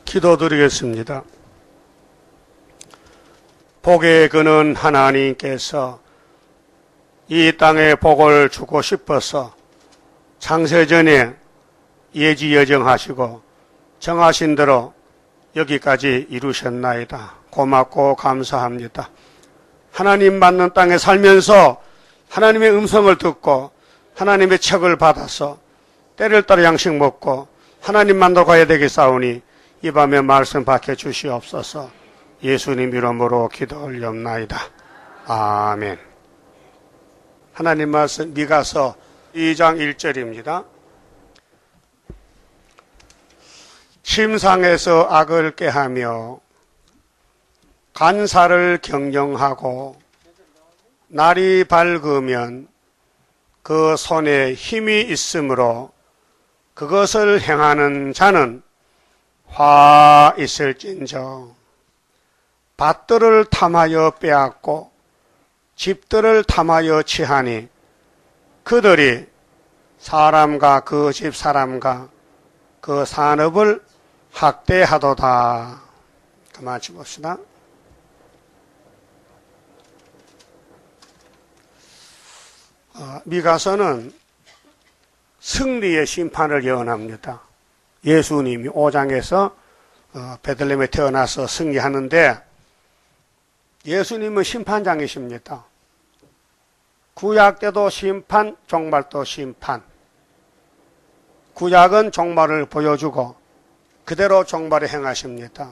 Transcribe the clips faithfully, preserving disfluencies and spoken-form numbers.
기도드리겠습니다. 복의 근원 하나님께서 이 땅에 복을 주고 싶어서 창세전에 예지여정하시고 정하신 대로 여기까지 이루셨나이다. 고맙고 감사합니다. 하나님 받는 땅에 살면서 하나님의 음성을 듣고 하나님의 척을 받아서 때를 따라 양식 먹고 하나님 만나러 가야 되겠사오니 이 밤에 말씀 받게 주시옵소서. 예수님 이름으로 기도 올려옵나이다. 아멘. 하나님 말씀 미가서 이 장 일 절입니다. 침상에서 악을 꾀하며 간사를 경영하고 날이 밝으면 그 손에 힘이 있으므로 그것을 행하는 자는 화 있을진저 밭들을 탐하여 빼앗고 집들을 탐하여 취하니 그들이 사람과 그 집 사람과 그 산업을 학대하도다. 그만 봅시다. 어, 미가서는 승리의 심판을 예언합니다. 예수님이 오 장에서 어, 베들레헴에 태어나서 승리하는데 예수님은 심판장이십니다. 구약 때도 심판, 종말도 심판. 구약은 종말을 보여주고 그대로 종말을 행하십니다.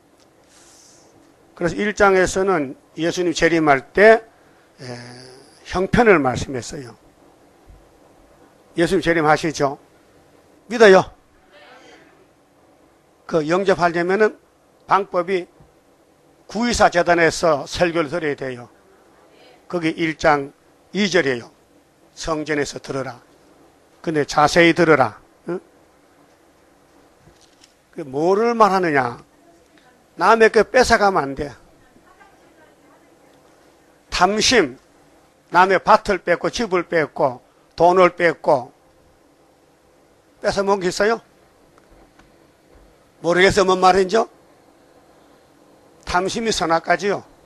그래서 일 장에서는 예수님 재림할 때 에, 형편을 말씀했어요. 예수님 재림하시죠? 믿어요? 그 영접하려면은 방법이 구이사 재단에서 설교를 드려야 돼요. 거기 일 장 이 절이에요. 성전에서 들으라. 근데 자세히 들으라. 응? 그 뭐를 말하느냐? 남의 거 뺏어가면 안 돼. 탐심, 남의 밭을 뺏고 집을 뺏고 돈을 뺏고 뺏어먹은 게 있어요? 모르겠어요. 뭔 말인죠? 탐심이 선악까지요.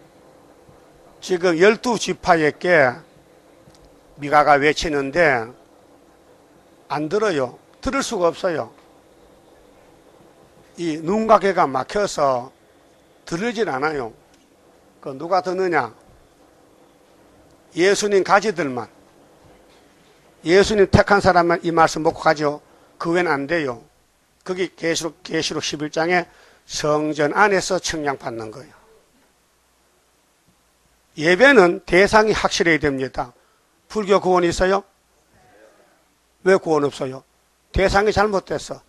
지금 열두 지파에게 미가가 외치는데 안 들어요. 들을 수가 없어요. 이 눈과 귀가 막혀서 들리질 않아요. 그 누가 듣느냐? 예수님 가지들만. 예수님 택한 사람만 이 말씀 먹고 가죠. 그 외엔 안 돼요. 거기 계시록, 계시록 십일 장에 성전 안에서 청량받는 거예요. 예배는 대상이 확실해야 됩니다. 불교 구원이 있어요? 왜 구원 없어요? 대상이 잘못됐어.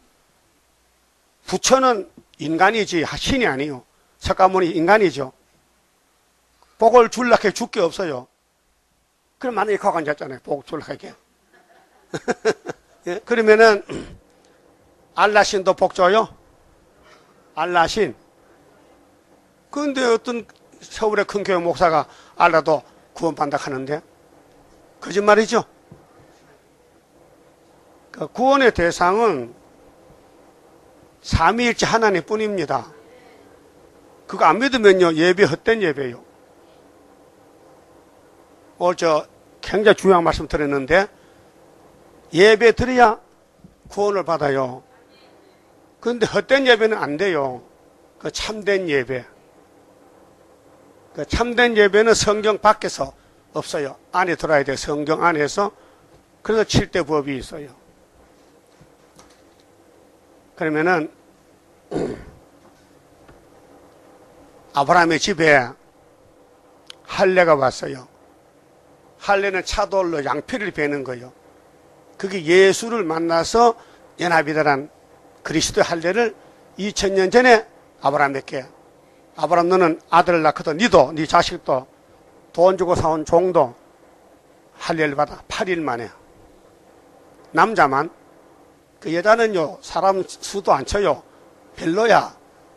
부처는 인간이지 신이 아니요. 석가모니 인간이죠. 복을 줄락해 줄 게 없어요. 그럼 만약에 거기 앉았잖아요. 복 줄락하게. 예? 그러면은 알라신도 복 줘요? 알라신. 그런데 어떤 서울의 큰 교회 목사가 알라도 구원받는다 하는데 거짓말이죠. 그 구원의 대상은 삼위일체 하나님 뿐입니다. 그거 안 믿으면요 예배 헛된 예배예요. 오늘 저 굉장히 중요한 말씀 드렸는데 예배 드려야 구원을 받아요. 그런데 헛된 예배는 안 돼요. 그 참된 예배. 그 참된 예배는 성경 밖에서 없어요. 안에 들어야 돼요. 성경 안에서. 그래서 칠대 법이 있어요. 그러면은 아브라함의 집에 할례가 왔어요. 할례는 차돌로 양피를 베는 거예요. 그게 예수를 만나서 연합이다란 그리스도의 할례를 이천 년 전에 아브라함에게 아브라함 너는 아들을 낳거든 니도 네 자식도 돈 주고 사온 종도 할례를 받아 팔 일 만에. 남자만. 그 여자는요 사람 수도 안 쳐요. 별로야.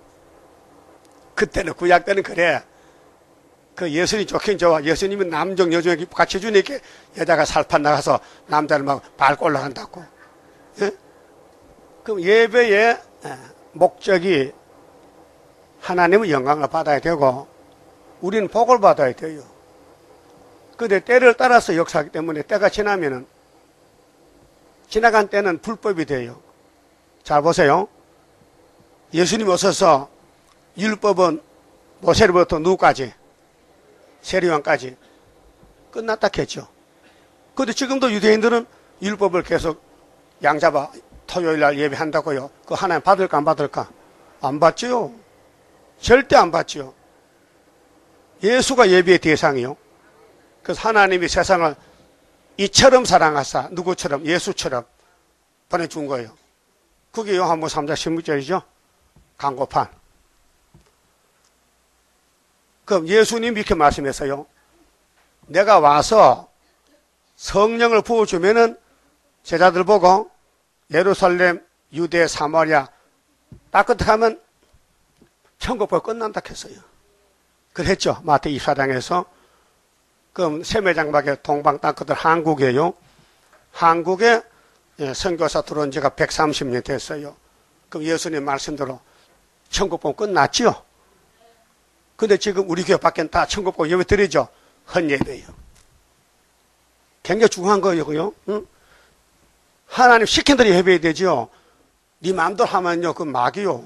그때는 구약 때는 그래. 그 예수님 좋긴 좋아. 예수님은 남종 여종에게 같이 주니까 여자가 살판 나가서 남자를 막 밟고 올라간다고. 예? 그럼 예배에 목적이 하나님의 영광을 받아야 되고 우리는 복을 받아야 돼요. 그런데 때를 따라서 역사하기 때문에 때가 지나면은 지나간 때는 불법이 돼요. 잘 보세요. 예수님 오셔서 율법은 모세로부터 누구까지? 세리왕까지 끝났다 했죠. 그런데 지금도 유대인들은 율법을 계속 양잡아 토요일 날 예배한다고요. 그거 하나님 받을까 안 받을까? 안 받지요. 절대 안 받지요. 예수가 예배의 대상이요. 그래서 하나님이 세상을 이처럼 사랑하사 누구처럼? 예수처럼 보내준 거예요. 그게 요한복음 삼 장 십육 절이죠. 광고판. 그럼 예수님 이렇게 말씀했어요. 내가 와서 성령을 부어주면은 제자들 보고 예루살렘, 유대, 사마리아 따뜻하면 천국보고 끝난다 했어요. 그랬죠. 마태 이십사 장에서. 그럼 세매장막에 동방 땅끝들 한국이에요. 한국에 선교사 들어온 지가 백삼십 년 됐어요. 그럼 예수님 말씀대로 천국보고 끝났지요. 근데 지금 우리 교회 밖엔 다 천국보고 예배 드리죠. 헌예배예요. 굉장히 중요한 거예요. 응? 하나님 시킨 대로 예배해야 되죠. 네 마음대로 하면요, 그 막이요.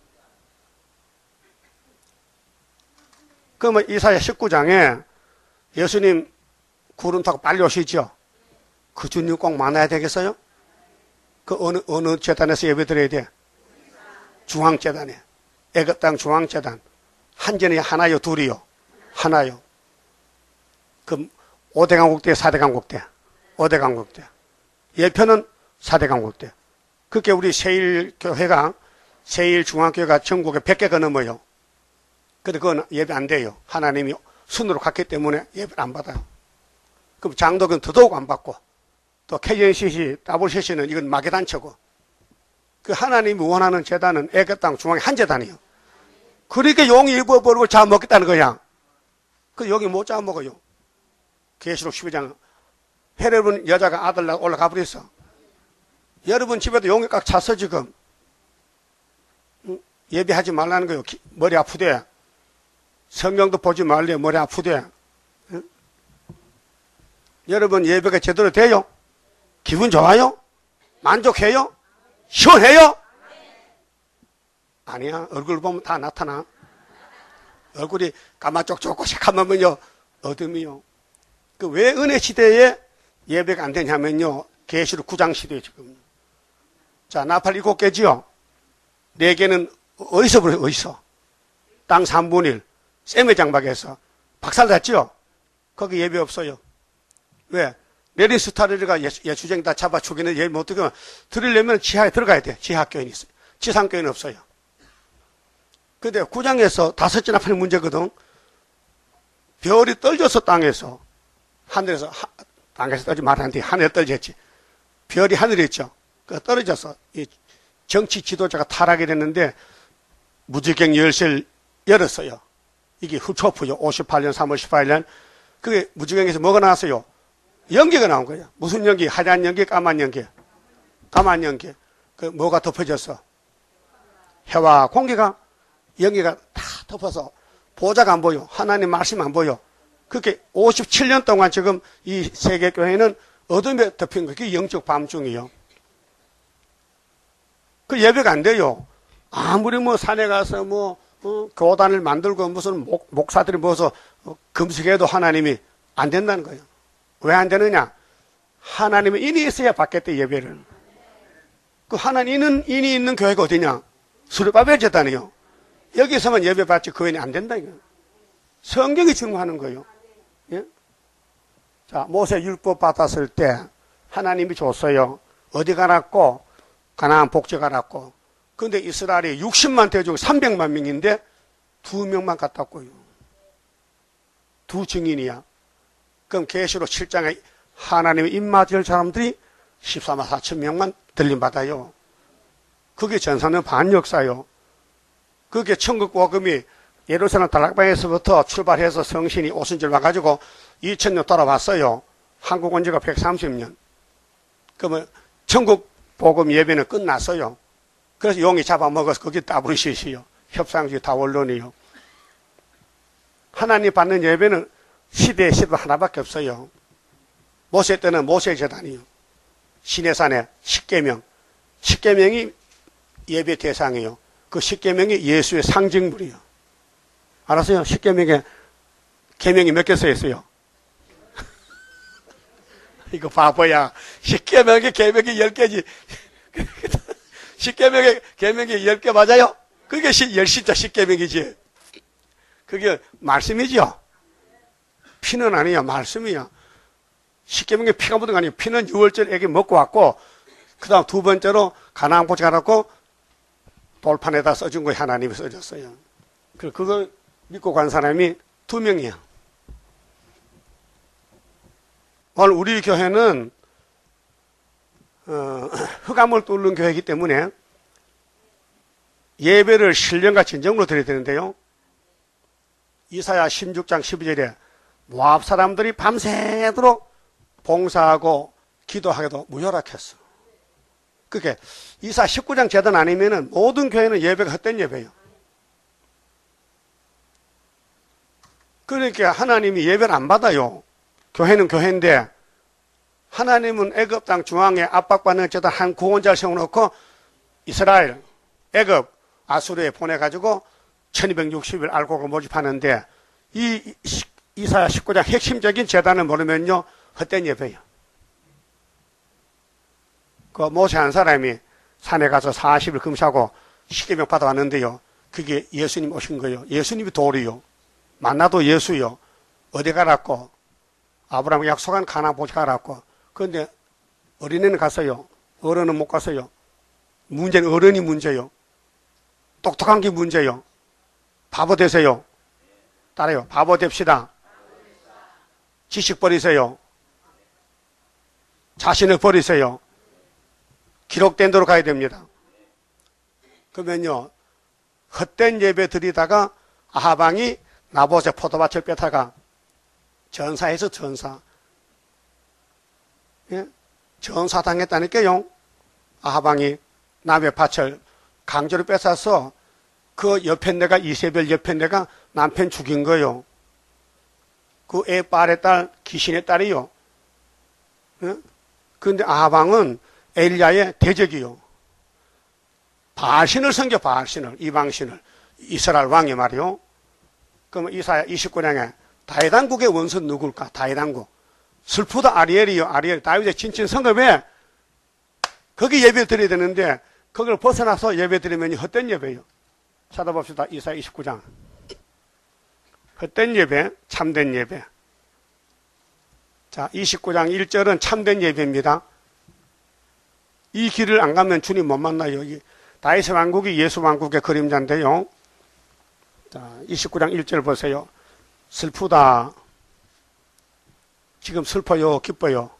그러면 이사야 십구 장에 예수님 구름 타고 빨리 오시죠. 그 주님 꼭 만나야 되겠어요? 그 어느, 어느 재단에서 예배 드려야 돼? 중앙재단에. 애굽 땅 중앙재단. 한전이 하나요, 둘이요? 하나요. 그 오 대 강국대, 사 대 강국대. 오 대 강국대. 예편은 사 대 강국대. 그렇게 우리 세일교회가, 세일중앙교회가 전국에 백 개가 넘어요. 근데 그건 예배 안 돼요. 하나님이 순으로 갔기 때문에 예배를 안 받아요. 그럼 장독은 더더욱 안 받고, 또 케이엔씨씨, 더블유씨씨는 이건 마개단체고, 그 하나님이 원하는 재단은 애굽 땅 중앙에 한 재단이에요. 그렇게 용이 입어버리고 잡아먹겠다는 거야. 그 여기 못 잡아먹어요. 계시록 십이 장. 헤롯은 여자가 아들 낳아 올라가 버렸어. 여러분 집에도 용이 꽉 찼어 지금. 예배하지 말라는 거예요. 머리 아프대. 성경도 보지 말래. 머리 아프대. 응? 여러분 예배가 제대로 돼요? 기분 좋아요? 만족해요? 시원해요? 아니야. 얼굴 보면 다 나타나. 얼굴이 까마쪽쪽고 새까만면요 어둠이요. 그 왜 은혜 시대에 예배가 안 되냐면요. 계시록 구 장 시대에 지금. 자, 나팔 일곱 개지요. 네 개는 어디서 불어요? 어디서? 땅 삼분의 일. 셈의 장막에서. 박살났지요? 거기 예배 없어요. 왜? 레리스타르가 예수쟁이 다 잡아 죽이는 예배 못 들으면 들으려면 지하에 들어가야 돼. 지하교인이 있어요. 지상교인은 없어요. 근데 구 장에서 다섯째 나팔이 문제거든. 별이 떨어져서 땅에서, 하늘에서, 하, 땅에서 떨어지 말하는데 하늘에 떨어졌지. 별이 하늘에 있죠. 그 떨어져서 이 정치 지도자가 타락이 됐는데 무지개 열쇠를 열었어요. 이게 후초프요. 오십팔 년 삼월 십팔 일. 그게 무지개에서 뭐가 나왔어요? 연기가 나온 거예요. 무슨 연기? 하얀 연기, 까만 연기. 까만 연기. 그 뭐가 덮어졌어? 해와 공기가 연기가 다 덮어서 보좌가 안 보여. 하나님 말씀 안 보여. 그렇게 오십칠 년 동안 지금 이 세계교회는 어둠에 덮인 거. 그게 영적 밤중이에요. 그 예배가 안 돼요. 아무리 뭐 산에 가서 뭐 어, 교단을 만들고 무슨 목, 목사들이 모여서 어, 금식해도 하나님이 안 된다는 거예요. 왜 안 되느냐? 하나님의 인이 있어야 받겠대 예배를. 그 하나님은 인이 있는 교회가 어디냐? 수르바벨 재단이요. 여기서만 예배 받지 그 외에는 안 된다 이거. 성경이 증거하는 거예요. 예? 자, 모세 율법 받았을 때 하나님이 줬어요. 어디 가놨고? 가나안 복지 가놨고. 근데 이스라엘이 육십만 대 중 삼백만 명인데 두 명만 갔다고요. 두 증인이야. 그럼 계시록 칠 장에 하나님의 입맞을 사람들이 십사만 사천 명만 들림받아요. 그게 전사는 반역사요. 그게 천국 복음이 예루살렘 다락방에서부터 출발해서 성신이 오순절 와가지고 이천 년 돌아왔어요. 한국 온 지가 백삼십 년. 그러면 천국 복음 예배는 끝났어요. 그래서 용이 잡아먹어서 거기 따브르시시요. 협상주의 다원론이요. 하나님 받는 예배는 시대에 시도 하나밖에 없어요. 모세 때는 모세 제단이요. 시내산에 십계명. 십계명이 예배 대상이에요. 그 십계명이 예수의 상징물이요. 알았어요? 십계명에 계명이 몇 개 써 있어요? 이거 바보야. 십계명에 계명이 열 개지. 십계명에 계명이 열 개 맞아요? 그게 열십자 십계명이지. 그게 말씀이죠. 피는 아니야. 말씀이야. 십계명에 피가 묻은 거 아니에요. 피는 유월절 애기 먹고 왔고, 그 다음 두 번째로 가나안 포치 가놓고 돌판에다 써준 거예요. 하나님이 써줬어요. 그걸 믿고 간 사람이 두 명이야. 오늘 우리 교회는 어, 흑암을 뚫는 교회이기 때문에 예배를 신령과 진정으로 드려야 되는데요. 이사야 십육 장 십이 절에 모압 사람들이 밤새도록 봉사하고 기도하기도 무혈락했어. 그게 이사 십구 장 제단 아니면은 모든 교회는 예배가 헛된 예배예요. 그러니까 하나님이 예배를 안 받아요. 교회는 교회인데 하나님은 애굽 땅 중앙에 압박받는 어쨌든 한 구원자를 세워놓고 이스라엘, 애굽, 아수르에 보내가지고 천이백육십 일 알곡을 모집하는데 이 이사야 십구 장 핵심적인 제단을 모르면요 헛된 예배예요. 그 모세 한 사람이 산에 가서 사십 일 금사고 십계명 받아왔는데요. 그게 예수님 오신 거예요. 예수님이 돌이요. 만나도 예수요. 어디 가라고? 아브라함이 약속한 가나안 보지 가라고. 그런데 어린애는 갔어요. 어른은 못 갔어요. 문제는 어른이 문제요. 똑똑한 게 문제요. 바보 되세요. 따라요. 바보 됩시다. 지식 버리세요. 자신을 버리세요. 기록된 대로 가야 됩니다. 그러면요, 헛된 예배 드리다가 아하방이 나봇의 포도밭을 뺏다가 전사해서 전사. 예? 전사 당했다니까요. 아하방이 남의 밭을 강제로 뺏어서 그 옆에 내가 이세벨 옆에 내가 남편 죽인 거요. 그 애 딸의 딸, 귀신의 딸이요. 예? 그런데 아하방은 엘리야의 대적이요. 바알신을 섬겨 바알신을, 이방신을. 이스라엘 왕이 말이요. 그러면 이사야 이십구 장에 다윗왕국의 원수는 누굴까? 다윗왕국. 슬프다 아리엘이요. 아리엘. 다윗의 진친 성읍에 거기 예배 드려야 되는데 거기를 벗어나서 예배 드리면 헛된 예배예요. 찾아봅시다. 이사야 이십구 장. 헛된 예배, 참된 예배. 자, 이십구 장 일 절은 참된 예배입니다. 이 길을 안 가면 주님 못 만나요. 여기 다윗의 왕국이 예수 왕국의 그림자인데요. 자, 이십구 장 일 절 보세요. 슬프다. 지금 슬퍼요? 기뻐요?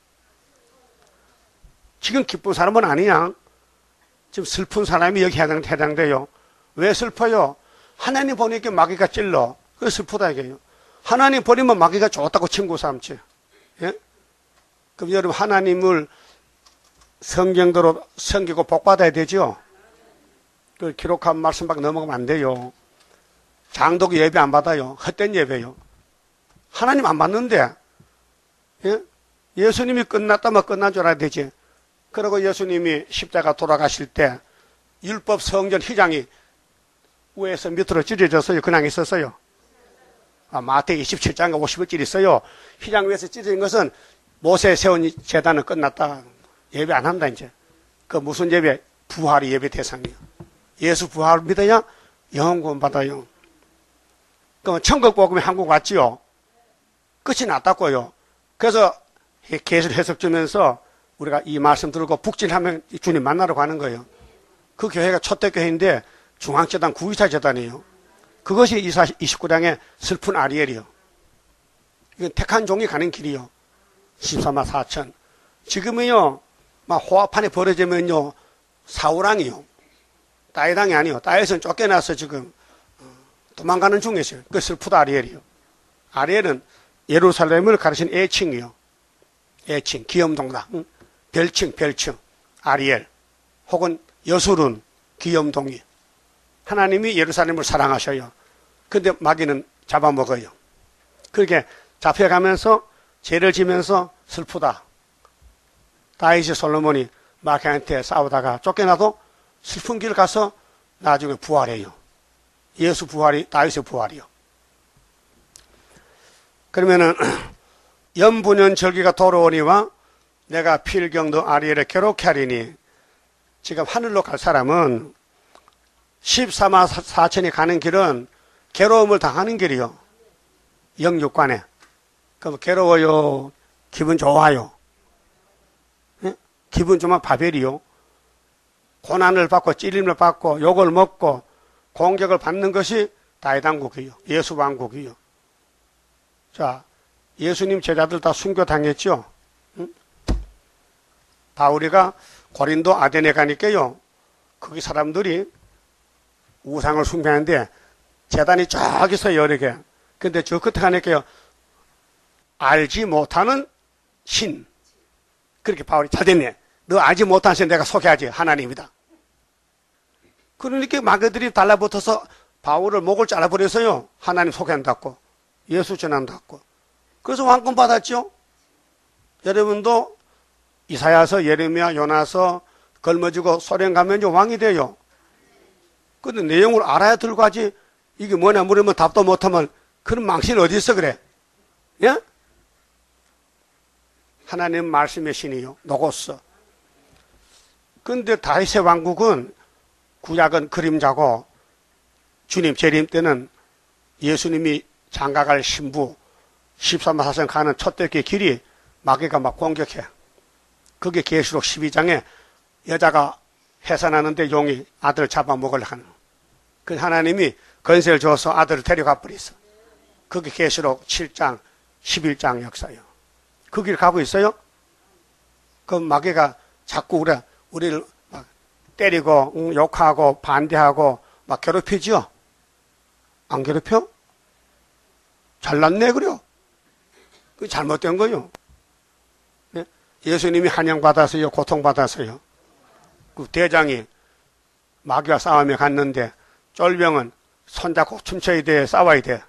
지금 기쁜 사람은 아니야. 지금 슬픈 사람이 여기 해당, 해당돼요. 왜 슬퍼요? 하나님 보니까 마귀가 찔러. 그래서 슬프다 이게요. 하나님 버리면 마귀가 좋다고 친구 삼지. 예? 그럼 여러분 하나님을 성경대로 섬기고 복받아야 되죠. 그 기록한 말씀밖에 넘어가면 안 돼요. 장독이 예배 안 받아요. 헛된 예배요. 하나님 안 받는데 예? 예수님이 끝났다면 끝난 줄 알아야 되지. 그리고 예수님이 십자가 돌아가실 때 율법 성전 휘장이 위에서 밑으로 찢어졌어요. 그냥 있었어요. 아, 마태 이십칠 장과 오십 일 있어요. 휘장 위에서 찢어진 것은 모세 세운 제단은 끝났다. 예배 안 한다 이제. 그 무슨 예배? 부활이 예배 대상이에요. 예수 부활 믿어야 영원 구원 받아요. 그럼 천국 복음이 한국 왔지요. 끝이 났다고요. 그래서 계속 해석 주면서 우리가 이 말씀 들고 북진하면 주님 만나러 가는 거예요. 그 교회가 초대교회인데 중앙재단 구이사 재단이에요. 그것이 이사 이십구 장의 슬픈 아리엘이요. 이건 택한 종이 가는 길이요. 십사만 사천. 지금은요, 막 호화판에 벌어지면요, 사우랑이요. 다윗왕이 아니요. 다윗은 쫓겨나서 지금 도망가는 중에 있어요. 그 슬프다 아리엘이요. 아리엘은 예루살렘을 가르친 애칭이요. 애칭, 기염동당, 응? 별칭, 별칭, 아리엘, 혹은 여술은 귀염둥이. 하나님이 예루살렘을 사랑하셔요. 근데 마귀는 잡아먹어요. 그렇게 잡혀가면서 죄를 지면서 슬프다. 다윗이 솔로몬이 마귀한테 싸우다가 쫓겨나도 슬픈 길 가서 나중에 부활해요. 예수 부활이 다윗의 부활이요. 그러면은 연분연 절기가 돌아오니와 내가 필경도 아리엘을 괴롭게 하리니, 지금 하늘로 갈 사람은 십사만 사천이 가는 길은 괴로움을 당하는 길이요. 영육관에. 그럼 괴로워요? 기분 좋아요? 예? 기분 좋으면 바벨이요. 고난을 받고 찔림을 받고 욕을 먹고 공격을 받는 것이 다윗 왕국이요. 예수 왕국이요. 자, 예수님 제자들 다 순교당했죠? 응? 바울이가 고린도 아데네 가니까요, 거기 사람들이 우상을 숭배하는데 제단이 쫙 있어요, 여러 개. 근데 저 끝에 가니까요, 알지 못하는 신. 그렇게 바울이 잘 됐네. 너 알지 못하는 신 내가 소개하지. 하나님이다. 그러니까 마귀들이 달라붙어서 바울을 목을 잘라버려서요, 하나님 소개한다고. 예수 전한다고. 그래서 왕권 받았죠. 여러분도 이사야서, 예레미야, 요나서 걸머지고 소련 가면 왕이 돼요. 근데 내용을 알아야 들고 하지. 이게 뭐냐 물으면 답도 못하면 그런 망신이 어디 있어 그래? 예? 하나님 말씀의 신이요. 노고스. 근데 다윗의 왕국은 구약은 그림자고 주님 재림 때는 예수님이 장가갈 신부 십삼만 사천 가는 첫대기 길이 마귀가 막 공격해. 그게 계시록 십이 장에 여자가 해산하는데 용이 아들을 잡아먹으려 하는. 그 하나님이 건세를 줘서 아들을 데려가 버렸어. 그게 계시록 칠 장, 십일 장 역사예요. 그 길 가고 있어요? 그 마귀가 자꾸 우리, 우리를 막 때리고, 응, 욕하고, 반대하고, 막 괴롭히죠? 안 괴롭혀? 잘났네, 그래요? 그 잘못된 거요. 네? 예수님이 한영받아서요, 고통받아서요. 그 대장이 마귀와 싸움에 갔는데, 쫄병은 손잡고 춤춰야 돼, 싸워야 돼.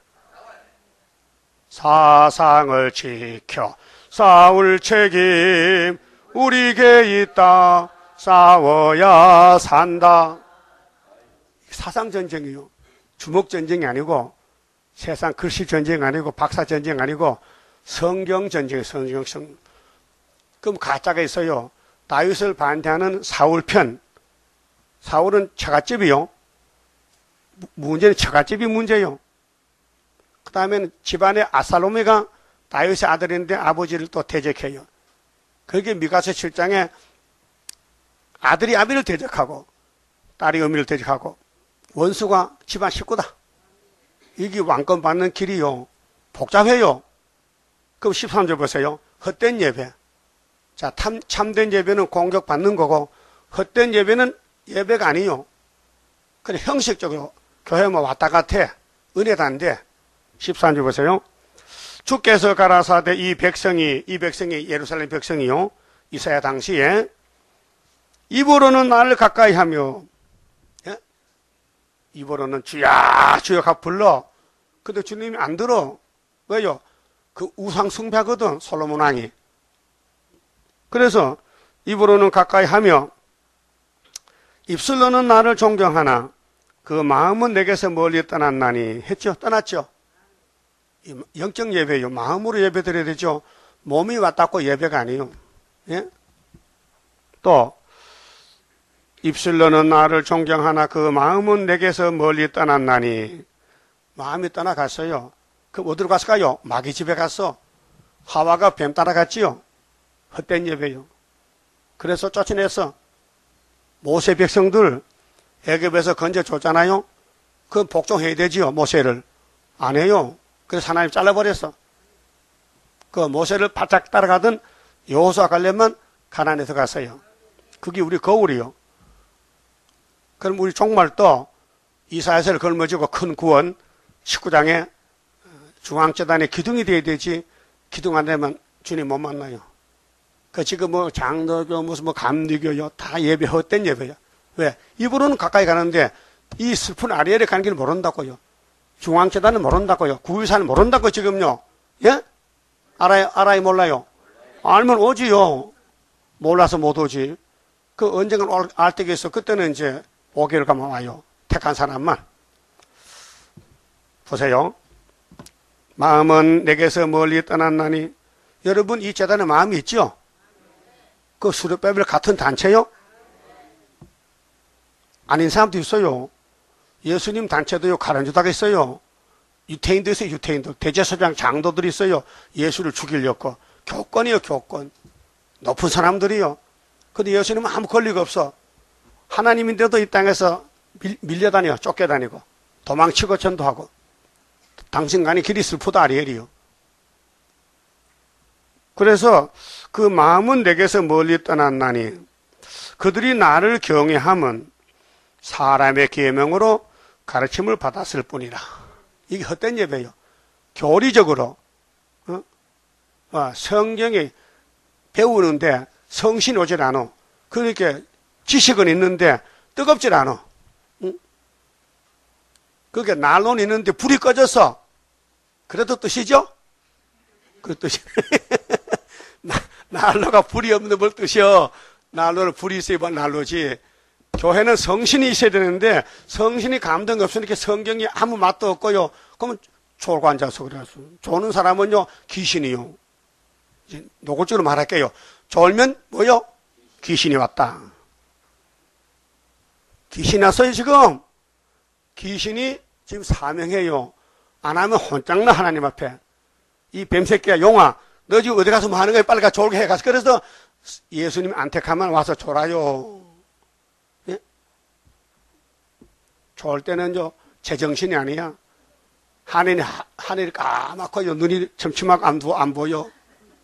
사상을 지켜 싸울 책임 우리에게 있다. 싸워야 산다. 사상전쟁이요. 주먹전쟁이 아니고 세상 글씨전쟁 아니고 박사전쟁 아니고 성경전쟁이에요. 성경성. 그럼 가짜가 있어요. 다윗을 반대하는 사울편. 사울은 처갓집이요. 문제는 처갓집이 문제요. 그 다음에는 집안에 아살로메가 다윗의 아들인데 아버지를 또 대적해요. 그게 미가서 칠 장에 아들이 아비를 대적하고 딸이 어미를 대적하고 원수가 집안 식구다. 이게 왕권 받는 길이요. 복잡해요. 그럼 십삼 절 보세요. 헛된 예배. 자, 참, 참된 예배는 공격받는 거고 헛된 예배는 예배가 아니요. 그래 형식적으로 교회만 왔다 갔다. 은혜도 안 돼. 십삼 절 보세요. 주께서 가라사대 이 백성이, 이 백성이 예루살렘 백성이요. 이사야 당시에 입으로는 나를 가까이 하며, 예? 입으로는 주야, 주여 가 불러. 근데 주님이 안 들어. 왜요? 그 우상 숭배하거든, 솔로몬 왕이. 그래서 입으로는 가까이 하며, 입술로는 나를 존경하나, 그 마음은 내게서 멀리 떠났나니 했죠? 떠났죠? 영적 예배요. 마음으로 예배 드려야 되죠. 몸이 왔다고 예배가 아니에요. 예? 또 입술로는 나를 존경하나 그 마음은 내게서 멀리 떠났나니. 마음이 떠나갔어요. 그럼 어디로 갔을까요? 마귀 집에 갔어. 하와가 뱀 따라갔지요. 헛된 예배요. 그래서 쫓아내서 모세 백성들 애굽에서 건져줬잖아요. 그건 복종해야 되지요. 모세를. 안 해요. 그래서 하나님 잘라버렸어. 그 모세를 바짝 따라가던 여호수아 가려면 가나안에 들어갔어요. 그게 우리 거울이요. 그럼 우리 종말도 이사야서를 걸머지고 큰 구원 십구 장에 중앙재단에 기둥이 돼야 되지. 기둥 안 되면 주님 못 만나요. 그 지금 뭐 장로교 무슨 뭐 감리교요 다 예배 헛된 예배야. 왜? 입으로는 가까이 가는데 이 슬픈 아리엘에 가는 길 모른다고요. 중앙재단은 모른다고요. 구유산은 모른다고 지금요. 예? 알아요? 알아요? 몰라요? 알면 오지요. 몰라서 못 오지. 그 언젠가 알 때가 있어. 그때는 이제 오 개월 가면 와요. 택한 사람만. 보세요. 마음은 내게서 멀리 떠났나니. 여러분 이 재단에 마음이 있죠? 그 수렵배별 같은 단체요? 아닌 사람도 있어요. 예수님 단체도요. 가론유다가 있어요. 유태인도 있어요. 유태인도. 대제사장 장도들이 있어요. 예수를 죽이려고. 교권이요. 교권. 높은 사람들이요. 근데 예수님은 아무 권리가 없어. 하나님인데도 이 땅에서 밀, 밀려다녀. 쫓겨다니고. 도망치고 전도하고. 당신 가니 길이 슬프다 아리엘이요. 그래서 그 마음은 내게서 멀리 떠났나니 그들이 나를 경외함은 사람의 계명으로 가르침을 받았을 뿐이라. 이게 헛된 예배예요. 교리적으로 어? 어, 성경에 배우는데 성신 오질 않아. 그렇게 지식은 있는데 뜨겁질 않아. 응? 그게 난로는 있는데 불이 꺼졌어. 그래도 뜻이죠? 그 뜻이. 난로가 불이 없는데 뭘 뜻이요? 난로를 불이 있어야 난로지. 교회는 성신이 있어야 되는데 성신이 감동이 없으니까 성경이 아무 맛도 없고요. 그러면 졸고 앉아서 그래서 조는 사람은요 귀신이요. 이제 노골적으로 말할게요. 졸면 뭐요? 귀신이 왔다. 귀신이 왔어요 지금. 귀신이 지금 사명해요. 안 하면 혼장나 하나님 앞에. 이 뱀새끼야 용아 너 지금 어디 가서 뭐 하는 거야? 빨리 가 졸게 해 가서. 그래서 예수님 안택하면 와서 졸아요. 예? 졸 때는요 제정신이 아니야. 하늘이 하늘이 까맣고요 눈이 침침하고 안, 안 보여.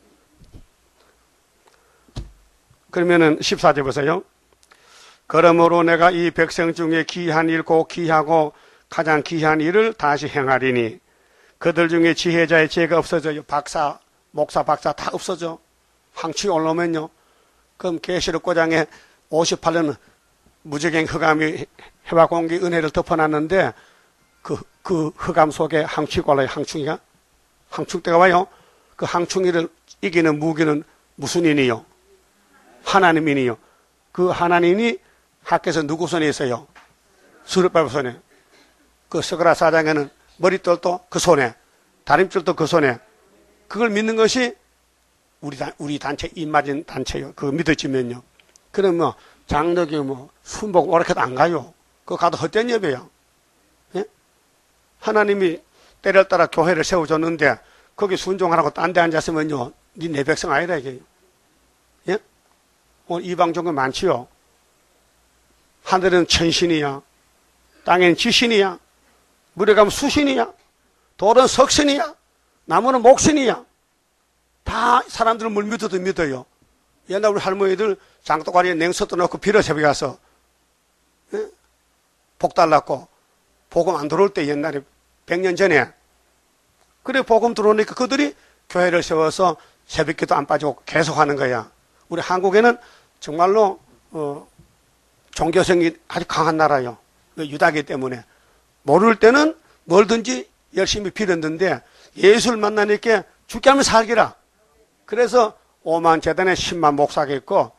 그러면은 십사 절 보세요. 그러므로 내가 이 백성 중에 귀한 일 곧 귀하고 가장 귀한 일을 다시 행하리니 그들 중에 지혜자의 지혜가 없어져요. 박사, 목사, 박사 다 없어져. 황취 올라오면요. 그럼 계시록 고장에 오십팔 년 무적행 흑암이 해와 공기 은혜를 덮어놨는데 그, 그 흑암 속에 항충이가 올라요. 항충이가. 항충대가 와요. 그 항충이를 이기는 무기는 무슨 인이요? 하나님인이요. 그 하나님이 학교에서 누구 손에 있어요? 수르바벨 손에. 그 스가랴 사 장에는 머리털도 그 손에, 다림줄도 그 손에. 그걸 믿는 것이 우리, 단, 우리 단체, 입맞은 단체요. 그거 믿어지면요. 그러면 뭐, 장덕이 뭐, 순복 오락해도 안 가요. 그거 가도 헛된 예배야. 예? 하나님이 때를 따라 교회를 세워줬는데, 거기 순종하라고 딴 데 앉았으면요, 니 내 백성 아니다, 이게. 예? 오늘 이방 종교 많지요. 하늘은 천신이야. 땅엔 지신이야. 물에 가면 수신이야. 돌은 석신이야. 나무는 목신이야. 다 사람들은 물 믿어도 믿어요. 옛날 우리 할머니들 장독가리에 냉수 떠놓고 빌어 새벽에 가서 예? 복 달랐고 복음 안 들어올 때 옛날에 백 년 전에 그래 복음 들어오니까 그들이 교회를 세워서 새벽기도 안 빠지고 계속 하는 거야. 우리 한국에는 정말로 어, 종교성이 아주 강한 나라요. 유다기 때문에 모를 때는 뭐든지 열심히 빌었는데 예수를 만나니까 죽게 하면 살기라. 그래서 오만 재단에 십만 목사가 있고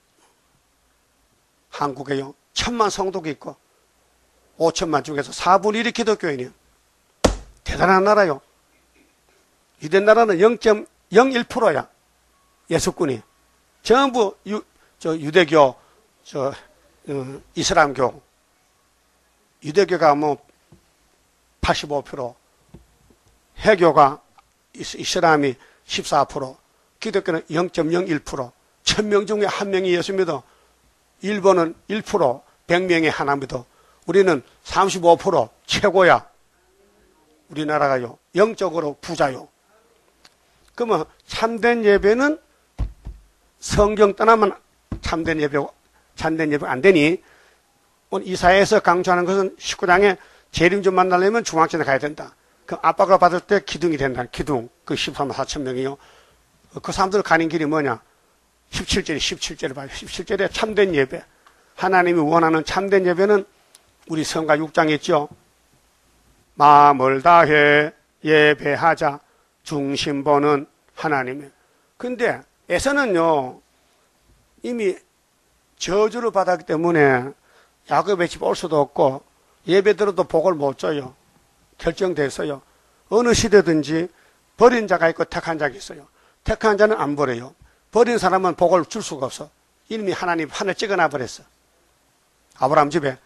한국에요 천만 성도가 있고 오천만 중에서 사분의 일이 기독교인이에요. 대단한 나라요. 유대 나라는 영 점 영일 퍼센트야. 예수꾼이 전부 유, 저 유대교, 저 어, 이슬람교, 유대교가 뭐 팔십오 퍼센트, 해교가 이슬람이 십사 퍼센트, 기독교는 영 점 영일 퍼센트, 천 명 중에 한 명이 예수 믿어. 일본은 일 퍼센트, 백 명에 하나 믿어. 우리는 삼십오 퍼센트 최고야. 우리나라가요. 영적으로 부자요. 그러면 참된 예배는 성경 떠나면 참된 예배, 참된 예배가 안 되니 오늘 이사야에서 강조하는 것은 십구 장에 재림 좀 만나려면 중앙전에 가야 된다. 그 압박을 받을 때 기둥이 된다. 기둥. 그 십삼만 사천 명이요. 그 사람들 가는 길이 뭐냐? 십칠 절에 십칠 절을 봐요. 십칠 절에 참된 예배. 하나님이 원하는 참된 예배는 우리 성가 육 장 있죠. 마음을 다해 예배하자. 중심보는 하나님이에요. 근데 에서는요, 이미 저주를 받았기 때문에 야곱의 집 올 수도 없고 예배 들어도 복을 못 줘요. 결정됐어요. 어느 시대든지 버린 자가 있고 택한 자가 있어요. 택한 자는 안 버려요. 버린 사람은 복을 줄 수가 없어. 이미 하나님 하늘 찍어놔 버렸어. 아브라함 집에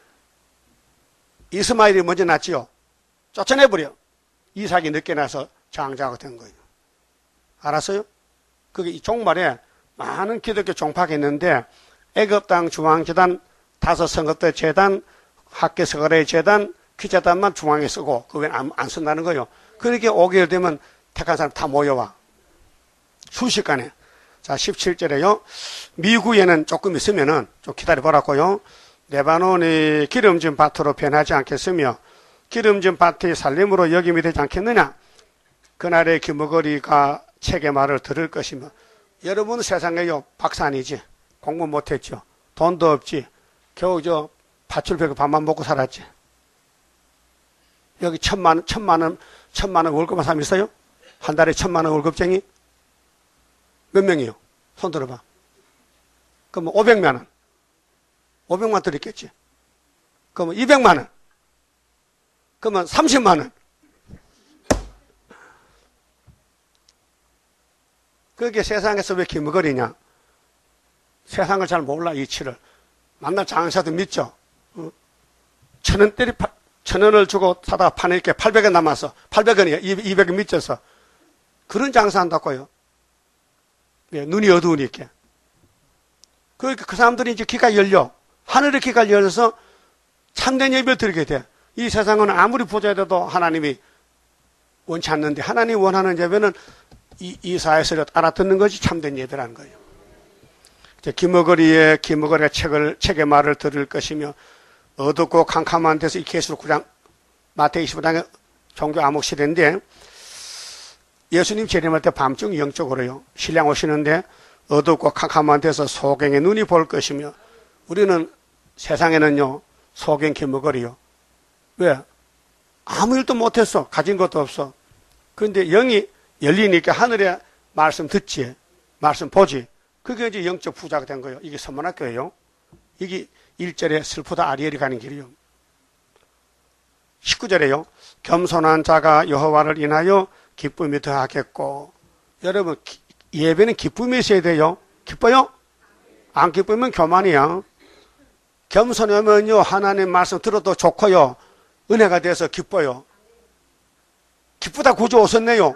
이스마엘이 먼저 났지요. 쫓아내버려. 이삭이 늦게 나서 장자가 된 거예요. 알았어요? 그게 이 종말에 많은 기독교 종파가 있는데 애굽 땅 중앙재단, 다섯 성읍대 재단, 학계서거래 재단, 기재단만 중앙에 쓰고 그 외에는 안, 안 쓴다는 거예요. 그렇게 오 개월 되면 택한 사람 다 모여와. 순식간에. 자, 십칠 절에요. 미구에는 조금 있으면은 좀 기다려보라고요. 레바논이 기름진 밭으로 변하지 않겠으며 기름진 밭이 살림으로 여김이 되지 않겠느냐. 그날의 기머거리가 책의 말을 들을 것이며. 여러분 세상에요, 박산이지. 공부 못했죠. 돈도 없지. 겨우 저 밭을 밥만 먹고 살았지. 여기 천만 원, 천만 원, 천만 원 월급한 사람 있어요? 한 달에 천만 원 월급쟁이? 몇 명이요? 손 들어봐. 그러면 오백만 원. 오백만 드렸겠지. 그러면 이백만 원. 그러면 삼십만 원. 그게 세상에서 왜 기머거리냐? 세상을 잘 몰라, 이치를. 만날 장사도 믿죠? 어? 천 원짜리, 천 원을 주고 사다가 파니까 팔백 원 남았어. 팔백 원이야. 이백 원 미쳐서. 그런 장사 한다고요. 예, 눈이 어두우니까. 그러니까 그 사람들이 이제 귀가 열려. 하늘의 귀가 열려서 참된 예배를 드리게 돼. 이 세상은 아무리 부자여도 하나님이 원치 않는데 하나님이 원하는 예배는 이, 이 사회에서 알아듣는 것이 참된 예배라는 거예요. 이제 기머거리에 기머거리가 책을, 책의 말을 들을 것이며 어둡고 캄캄한 데서 이 계시록 구 장 마태복음 이십오 장의 종교 암흑 시대인데 예수님 재림할 때 밤중 영적으로요. 신랑 오시는데 어둡고 캄캄한 데서 소경의 눈이 볼 것이며 우리는 세상에는요. 소경 기머거리요. 왜? 아무 일도 못했어. 가진 것도 없어. 그런데 영이 열리니까 하늘에 말씀 듣지. 말씀 보지. 그게 이제 영적 부자가 된 거예요. 이게 선문학교예요. 이게 일 절에 슬프다 아리엘이 가는 길이요. 십구 절에요. 겸손한 자가 여호와를 인하여 기쁨이 더하겠고. 여러분 예배는 기쁨이 있어야 돼요. 기뻐요? 안 기쁘면 교만이야. 겸손하면요 하나님 말씀 들어도 좋고요. 은혜가 돼서 기뻐요. 기쁘다 구조 오셨네요.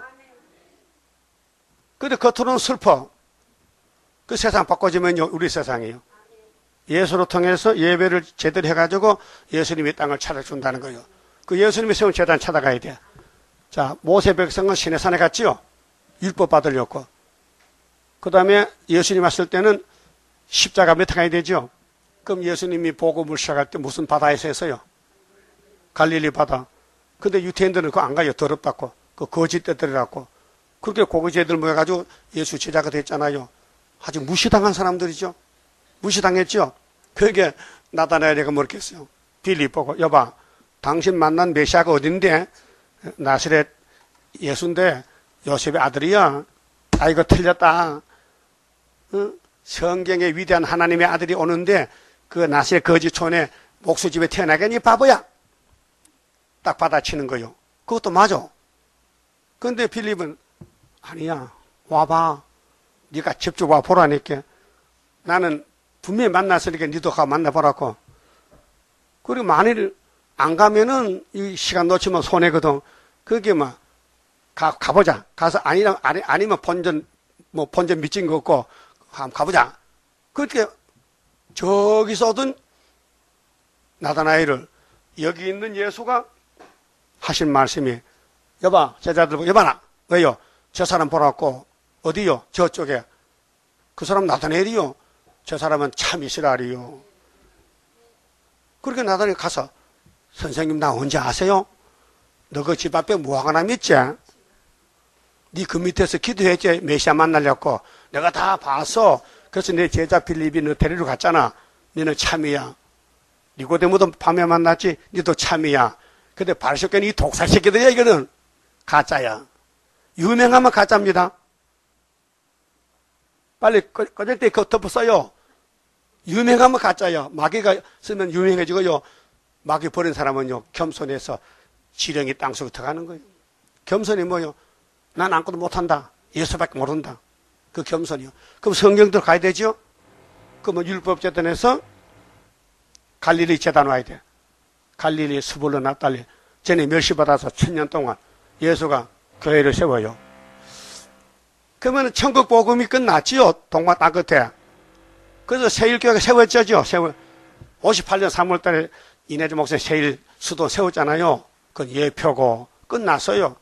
근데 겉으로는 슬퍼. 그 세상 바꿔지면요 우리 세상이에요. 예수를 통해서 예배를 제대로 해가지고 예수님이 땅을 찾아준다는 거예요. 그 예수님이 세운 제단 찾아가야 돼. 자, 모세 백성은 시내산에 갔지요. 율법 받으려고. 그 다음에 예수님 왔을 때는 십자가 몇 가야 되죠. 그럼 예수님이 복음을 시작할 때 무슨 바다에서 했어요? 갈릴리 바다. 근데 유태인들은 그거 안 가요. 더럽다고. 그 거짓대들이라고. 그렇게 고거지들 모여가지고 예수 제자가 됐잖아요. 아주 무시당한 사람들이죠. 무시당했죠. 그게 나타나야리가 뭐랬겠어요. 빌립 보고 여봐 당신 만난 메시아가 어딘데? 나사렛 예수인데 요셉의 아들이야. 아 이거 틀렸다. 어? 성경에 위대한 하나님의 아들이 오는데 그 나사렛 거지촌에 목수집에 태어나겠니 바보야. 딱 받아치는 거요. 그것도 맞아. 근데 빌립은 아니야. 와봐. 네가 직접 와보라니까. 나는 분명히 만났으니까 니도 가 만나보라고. 그리고 만일 안 가면은 이 시간 놓치면 손해거든. 그게 막 가, 가보자. 가서 아니면, 아니, 아니면 본전, 뭐 본전 미친 거 없고 한번 가보자. 그렇게 저기서 오던 나다나엘을 여기 있는 예수가 하신 말씀이 여봐 제자들 보고 여봐라. 왜요? 저 사람 보라고. 어디요? 저쪽에. 그 사람 나다나엘이요. 저 사람은 참 이스라엘이요. 그렇게 나다나엘 가서 선생님 나 언제 아세요? 너 그 집 앞에 무화과나 믿지? 네 그 밑에서 기도했지 메시아 만나려고. 내가 다 봤어. 그래서 내 제자 빌립이 너 데리러 갔잖아. 너는 참이야. 니고데모도 밤에 만났지. 니도 참이야. 근데 바리새교는 이 독살 새끼들이야. 이거는 가짜야. 유명하면 가짜입니다. 빨리 꺼질 때 그거 덮어 써요. 유명하면 가짜야. 마귀가 쓰면 유명해지고요. 마귀 버린 사람은요, 겸손해서 지령이 땅속에 들어가는 거예요. 겸손이 뭐요? 난 아무것도 못한다. 예수밖에 모른다. 그 겸손이요. 그럼 성경들 가야 되죠? 그러면 율법 재단에서 갈릴리 재단 와야 돼. 갈릴리, 스불론, 납달리. 쟤네 멸시받아서 천년 동안 예수가 교회를 세워요. 그러면 천국 복음이 끝났지요. 동방 땅 끝에. 그래서 세일교회가 세워졌죠. 세워. 오십팔 년 삼월 달에 이내주 목사님 세일 수도 세웠잖아요. 그건 예표고 끝났어요.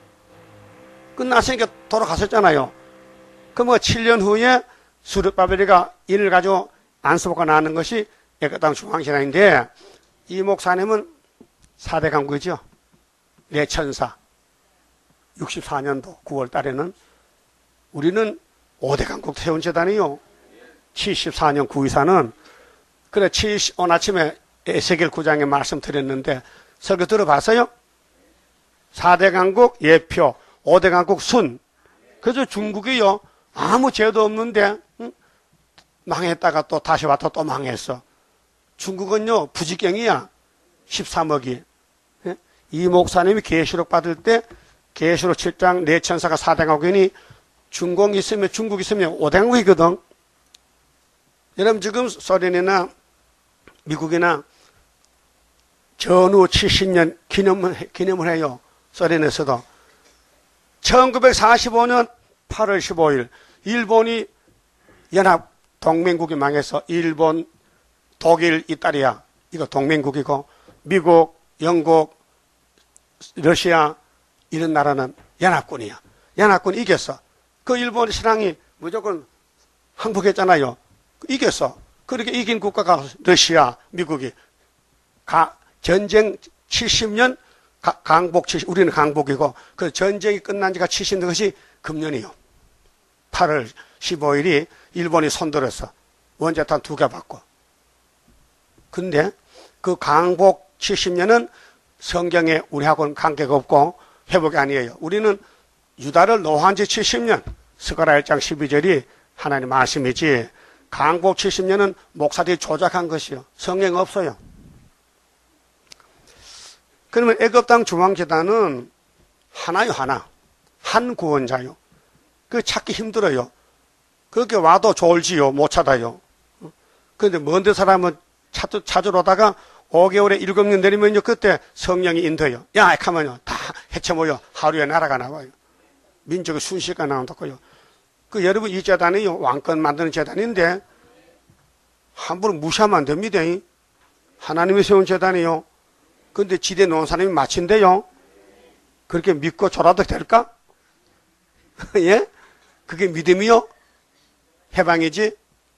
끝났으니까 돌아갔었잖아요. 그럼 칠 년 후에 수르바벨이가 인을 가지고 안수복가 나는 것이 애가당 중앙신앙인데, 이 목사님은 사 대 강국이죠. 내천사. 육십사 년도 구월 달에는 우리는 오 대 강국 세운 재단이요. 칠십사 년 구이사는 그래 칠십, 오늘 아침에 에스겔 구 장에 말씀드렸는데 설교 들어봤어요? 사 대 강국 예표, 오 대 강국 순. 그래서 중국이요. 아무 죄도 없는데 응? 망했다가 또 다시 왔다 또 망했어. 중국은요 부지경이야. 십삼억이. 예? 이 목사님이 계시록 받을 때 계시록 칠 장 내천사가 사 대 강국이니 중공 있으면 중국 있으면 오 대 강국이거든. 여러분 지금 소련이나 미국이나 전후 칠십 년 기념을, 기념을 해요. 소련에서도. 천구백사십오 년 팔월 십오일 일본이 연합 동맹국이 망해서 일본, 독일, 이탈리아 이거 동맹국이고 미국, 영국, 러시아 이런 나라는 연합군이야. 연합군이 이겼어. 그 일본 신앙이 무조건 항복했잖아요. 이겼어. 그렇게 이긴 국가가 러시아, 미국이 가, 전쟁 칠십 년 가, 강복 칠십, 우리는 강복이고 그 전쟁이 끝난 지가 칠십 년 것이 금년이요. 팔월 십오일이 일본이 손들었어. 원자탄 두 개 받고. 근데 그 강복 칠십 년은 성경에 우리하고는 관계가 없고 회복이 아니에요. 우리는 유다를 노한 지 칠십 년, 스가랴 일 장 십이 절이 하나님 말씀이지, 강복 칠십 년은 목사들이 조작한 것이요. 성경 없어요. 그러면 애굽 땅 중앙재단은 하나요, 하나. 한 구원자요. 그 찾기 힘들어요. 그렇게 와도 졸지요. 못 찾아요. 그런데 먼데 사람은 찾, 찾으러 오다가 오 개월에 일곱 년 내리면요. 그때 성령이 인도해요. 야, 하면요. 다 해쳐 모여. 하루에 나라가 나와요. 민족의 순식가 나온다고요. 그 여러분 이 재단이요. 왕권 만드는 재단인데 함부로 무시하면 안 됩니다. 하나님이 세운 재단이요. 근데 지대 놓은 사람이 마친대요. 그렇게 믿고 졸아도 될까? 예? 그게 믿음이요? 해방이지?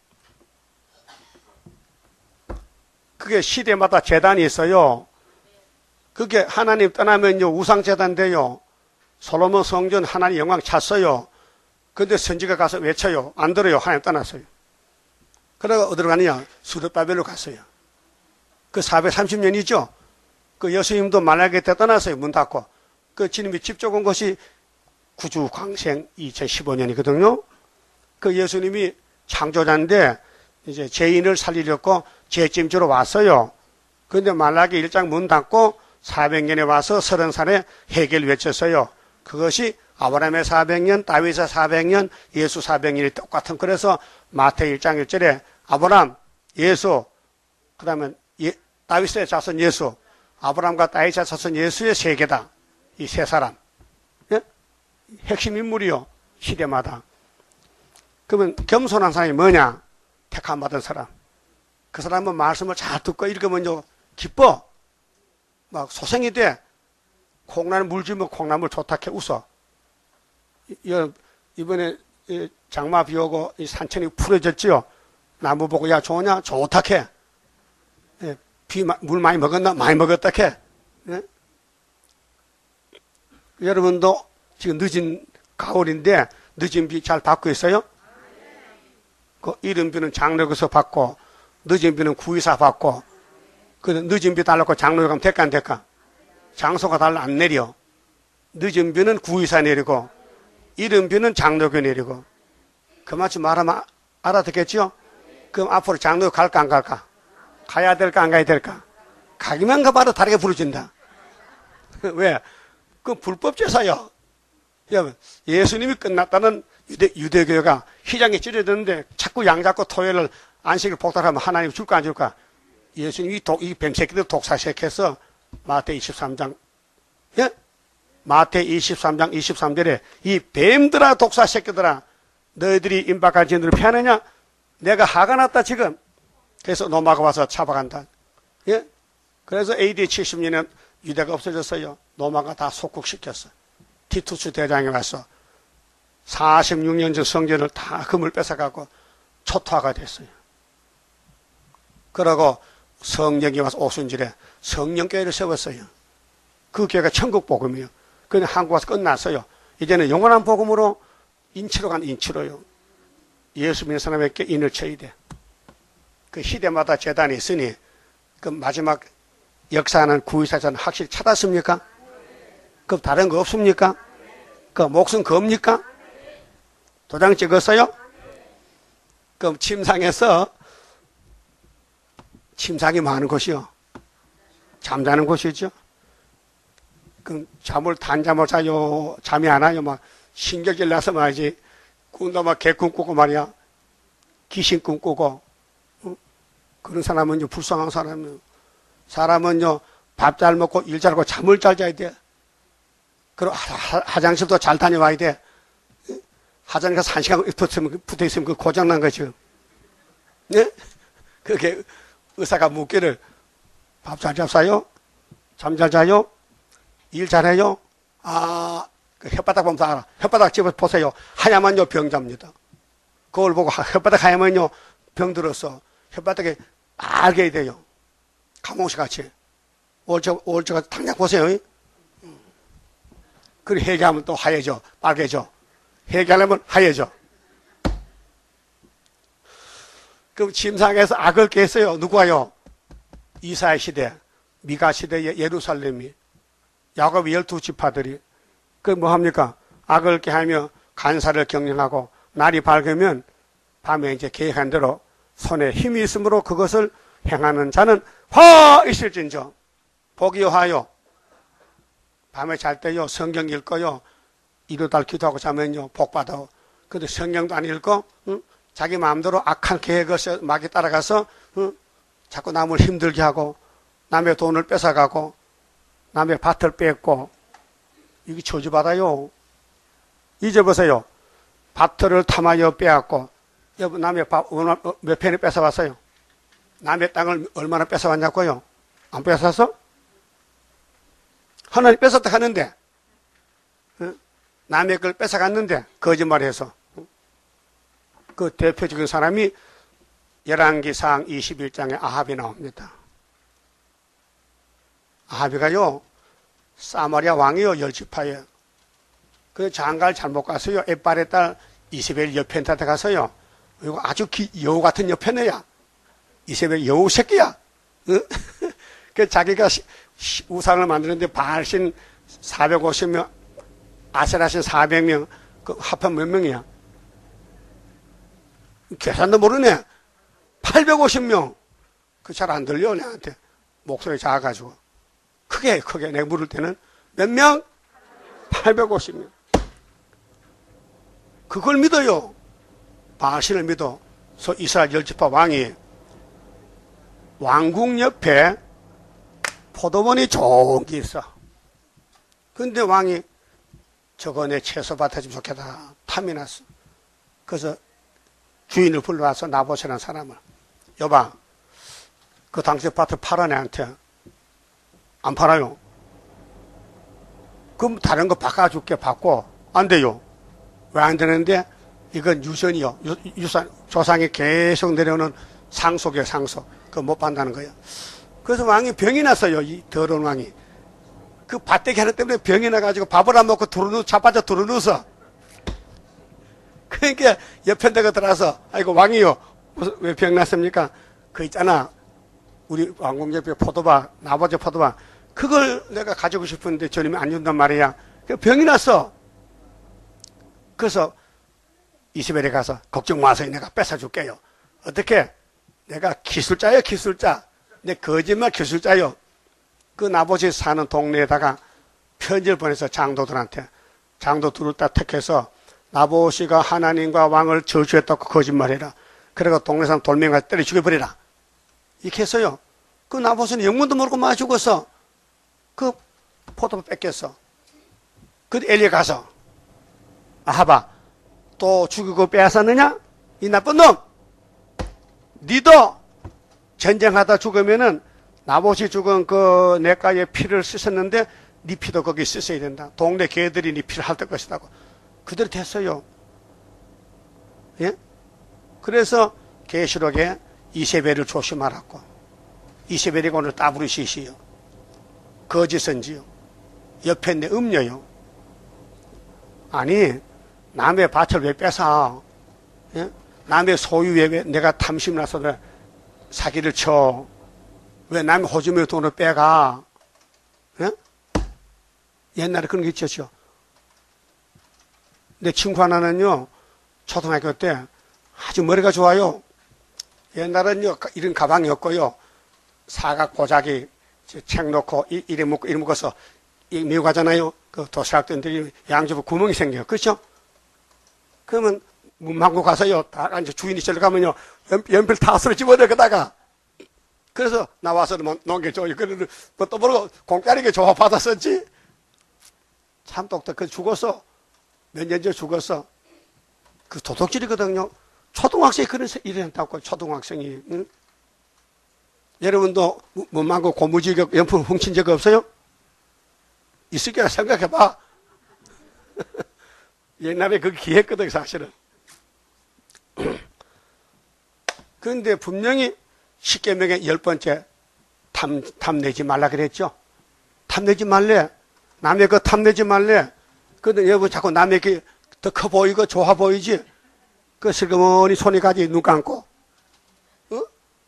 그게 시대마다 재단이 있어요. 그게 하나님 떠나면요, 우상재단인데요. 솔로몬 성전 하나님 영광 찼어요. 근데 선지가 가서 외쳐요. 안 들어요. 하나님 떠났어요. 그러다가 어디로 가느냐? 수르바벨로 갔어요. 그 사백삼십 년이죠? 그 예수님도 만약에 때 떠났어요. 문 닫고. 그 주님이 집 좁은 것이 구주 광생 이천십오 년이거든요. 그 예수님이 창조자인데 이제 죄인을 살리려고 죄짐지로 왔어요. 그런데 말라기 일 장 문 닫고 사백 년에 와서 서른 살에 해결 외쳤어요. 그것이 아브라함의 사백 년, 다윗의 사백 년, 예수 사백 년이 똑같은. 그래서 마태 일 장 일 절에 아브라함, 예수, 그 다음에 예, 다윗의 자손 예수, 아브라함과 다윗의 자손 예수의 세계다. 이 세 사람. 예? 핵심 인물이요. 시대마다. 그러면 겸손한 사람이 뭐냐? 택함 받은 사람. 그 사람은 말씀을 잘 듣고 읽으면요. 기뻐. 막 소생이 돼. 콩나물 물 주면 콩나물 좋다게 웃어. 이번에 장마 비 오고 산천이 풀어졌지요. 나무 보고 야 좋으냐? 좋다게. 비, 물 많이 먹었나? 많이 먹었다게. 예? 여러분도 지금 늦은 가을인데 늦은 비 잘 받고 있어요? 그 이른 비는 장로에서 받고 늦은 비는 구의사 받고, 그 늦은 비 달라고 장로에 가면 될까 안 될까? 장소가 달라 안 내려. 늦은 비는 구의사 내리고, 이른 비는 장로교 내리고. 그만큼 말하면 알아듣겠죠? 그럼 앞으로 장로교 갈까 안 갈까? 가야 될까 안 가야 될까? 가기만 가봐도 다르게 부르진다. 왜? 그 불법 제사요. 여러분, 예수님이 끝났다는 유대, 유대교가 휘장에 찌려드는데 자꾸 양 잡고 토요일을 안식을 복달하면 하나님 줄까 안 줄까? 예수님이 독, 이 뱀새끼들 독사시켜서 마태 이십삼 장, 예? 마태 이십삼 장 이십삼 절에 이 뱀들아 독사새끼들아 너희들이 임박한 진들을 피하느냐? 내가 화가 났다 지금. 그래서 로마가 와서 잡아간다. 예? 그래서 에이디 칠십 년에 유대가 없어졌어요. 로마가 다 속국시켰어. 티투스 대장이 와서 사십육 년 전 성전을 다 금을 뺏어가고 초토화가 됐어요. 그러고 성령이 와서 오순절에 성령교회를 세웠어요. 그 교회가 천국 복음이에요. 그냥 한국 와서 끝났어요. 이제는 영원한 복음으로 인치로 간 인치로요. 예수 믿는 사람에게 인을 쳐야 돼. 그 시대마다 재단이 있으니 그 마지막 역사하는 구의사전 확실히 찾았습니까? 그 다른 거 없습니까? 그 목숨 겁니까? 도장 찍었어요? 그럼 침상에서 침상이 많은 곳이요. 잠자는 곳이죠. 그럼 잠을 단잠을 자요. 잠이 안 와요. 막 신경질 나서 말이지. 꿈도 막 개꿈 꾸고 말이야. 귀신 꿈 꾸고. 어? 그런 사람은요, 불쌍한 사람이에요. 사람은요, 밥 잘 먹고 일 잘하고 잠을 잘 자야 돼. 그리고 화장실도 잘 다녀와야 돼. 화장실에서 한 시간 붙어있으면, 붙어있으면 그 고장난 거죠. 네? 그게 의사가 묻기를 밥 잘 잡사요? 잠 잘 자요? 일 잘해요? 아, 그 혓바닥 보면 다 알아. 혓바닥 집어 보세요. 하야만요, 병자입니다. 그걸 보고 혓바닥 하야만요, 병들어서 혓바닥에 알게 돼요. 가몽시 같이. 올저, 올저가 당장 보세요. 그리고 회개하면 또 하얘져. 빨개져. 회개하려면 하얘져. 그럼 침상에서 악을 깼어요. 누구와요? 이사야 시대, 미가 시대의 예루살렘이. 야곱의 열두 지파들이. 그 뭐 합니까? 악을 깨하며 간사를 경영하고 날이 밝으면 밤에 이제 계획한 대로 손에 힘이 있으므로 그것을 행하는 자는 화 있을진저. 복이 화요. 밤에 잘 때요, 성경 읽고요, 이루달 기도하고 자면요, 복 받아. 근데 성경도 안 읽고, 응? 자기 마음대로 악한 계획을 막이 따라가서, 응? 자꾸 남을 힘들게 하고, 남의 돈을 뺏어가고, 남의 밭을 뺏고, 이게 저주받아요. 이제 보세요. 밭을 탐하여 빼앗고, 여러분, 남의 밥, 몇 편을 뺏어왔어요? 남의 땅을 얼마나 뺏어왔냐고요? 안 뺏어왔어? 하나님 뺏었다 하는데, 남의 걸 뺏어갔는데, 거짓말해서. 그 대표적인 사람이 열왕기상 이십일 장에 아합이 나옵니다. 아합이가요, 사마리아 왕이요, 열지파예요. 그 장가를 잘못 갔어요. 에빨의 딸 이세벨 여편한테 가서요. 이거 아주 기, 여우 같은 여편이야. 이세벨 여우 새끼야. 응? 그 자기가 시, 시, 우상을 만드는데 바알신 사백오십 명, 아세라신 사백 명, 그 합한 몇 명이야? 계산도 모르네. 팔백오십 명. 그 잘 안 들려, 내한테. 목소리 작아가지고. 크게, 크게. 내가 물을 때는 몇 명? 팔백오십 명. 그걸 믿어요. 바알신을 믿어. 서 이스라엘 열지파 왕이 왕궁 옆에 포도원이 좋은 게 있어. 근데 왕이 저거 내 채소밭 해주면 좋겠다. 탐이 났어. 그래서 주인을 불러와서 나보시라는 사람을. 여봐, 그 당시 밭을 팔아, 내한테. 안 팔아요. 그럼 다른 거 바꿔줄게, 바꿔. 안 돼요. 왜 안 되는데? 이건 유전이요. 유, 유산, 조상이 계속 내려오는 상속이에요, 상속. 그거 못 판다는 거예요. 그래서 왕이 병이 났어요, 이 더러운 왕이. 그 밭대기 하나 때문에 병이 나가지고 밥을 안 먹고 두루누, 자빠져 두루누서. 그러니까 옆에 데가 들어와서, 아이고, 왕이요. 왜 병 났습니까? 그 있잖아. 우리 왕궁제표 포도밭, 나머지 포도밭. 그걸 내가 가지고 싶은데 주님이 안 준단 말이야. 병이 났어. 그래서 이세벨에 가서 걱정 마세요. 내가 뺏어줄게요. 어떻게? 내가 기술자예요, 기술자. 내 거짓말 기술자요. 그 나봇이 사는 동네에다가 편지를 보내서 장도들한테. 장도들을 딱 택해서 나봇이가 하나님과 왕을 저주했다고 거짓말해라. 그래가 동네 사람 돌멩이가 때려 죽여버리라. 이렇게 했어요. 그 나봇은 영문도 모르고 막 죽었어. 그 포도밭 뺏겼어. 그 엘리에 가서 아하봐, 또 죽이고 빼앗았느냐? 이 나쁜 놈! 니도 전쟁하다 죽으면은 나봇이 죽은 그 내가의 피를 씻었는데 니 피도 거기 씻어야 된다. 동네 개들이 니 피를 핥을 것이다고. 그대로 됐어요. 예? 그래서 계시록에 이세벨을 조심하라고. 이세벨이 오늘 따부르시시요. 거짓선지요. 옆에 내 음녀요. 아니, 남의 밭을 왜 뺏어? 예? 남의 소유에 왜 내가 탐심 나서 사기를 쳐? 왜 남의 호주머니 돈을 빼가? 예? 옛날에 그런 게 있었죠. 내 친구 하나는요, 초등학교 때 아주 머리가 좋아요. 옛날은요, 이런 가방이 없고요. 사각 보자기, 책 놓고, 이래 묶고, 이래 묶어서, 이 미국 가잖아요. 그 도시락들이 양쪽으로 구멍이 생겨요. 그렇죠? 그러면 문방구 가서요, 다 이제 주인이 저리 가면요, 연, 연필 타스로 집어넣다가 그래서 나와서 넘겨줘요. 그래서 또 모르고 공짜리게 조화 받았었지. 참 똑똑해. 죽었어. 몇 년 전에 죽었어. 그 도둑질이거든요. 초등학생이 그런 일을 했다고, 초등학생이. 응? 여러분도 문방구 고무줄 연품 훔친 적 없어요? 있을 거라 생각해봐. 옛날에 그게 기했거든, 사실은. 그런데 분명히 십계명의 열 번째 탐, 탐내지 말라 그랬죠? 탐내지 말래. 남의 거 탐내지 말래. 근데 여러분 자꾸 남에게 더 커 보이고 좋아 보이지? 그 슬그머니 손이 가지 눈 감고. 어?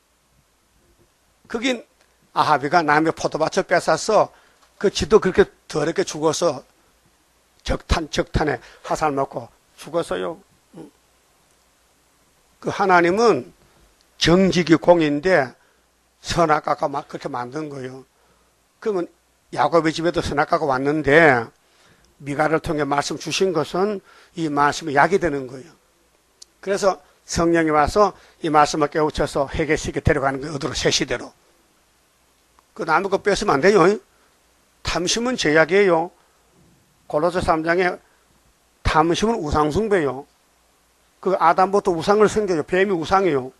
그긴 아하비가 남의 포도밭을 뺏었어. 그 지도 그렇게 더럽게 죽어서 적탄, 적탄에 화살 먹고 죽었어요. 그 하나님은 정직이 공인데 선악과가 막 그렇게 만든 거예요. 그러면 야곱의 집에도 선악과가 왔는데 미가를 통해 말씀 주신 것은 이 말씀이 약이 되는 거예요. 그래서 성령이 와서 이 말씀을 깨우쳐서 회개시켜 데려가는 거예요. 어디로? 새 시대로. 그 남의 거 뺏으면 안 돼요. 탐심은 죄악이에요. 골로새 삼 장에 탐심은 우상숭배요. 그 아담부터 우상을 섬겨요. 뱀이 우상이에요.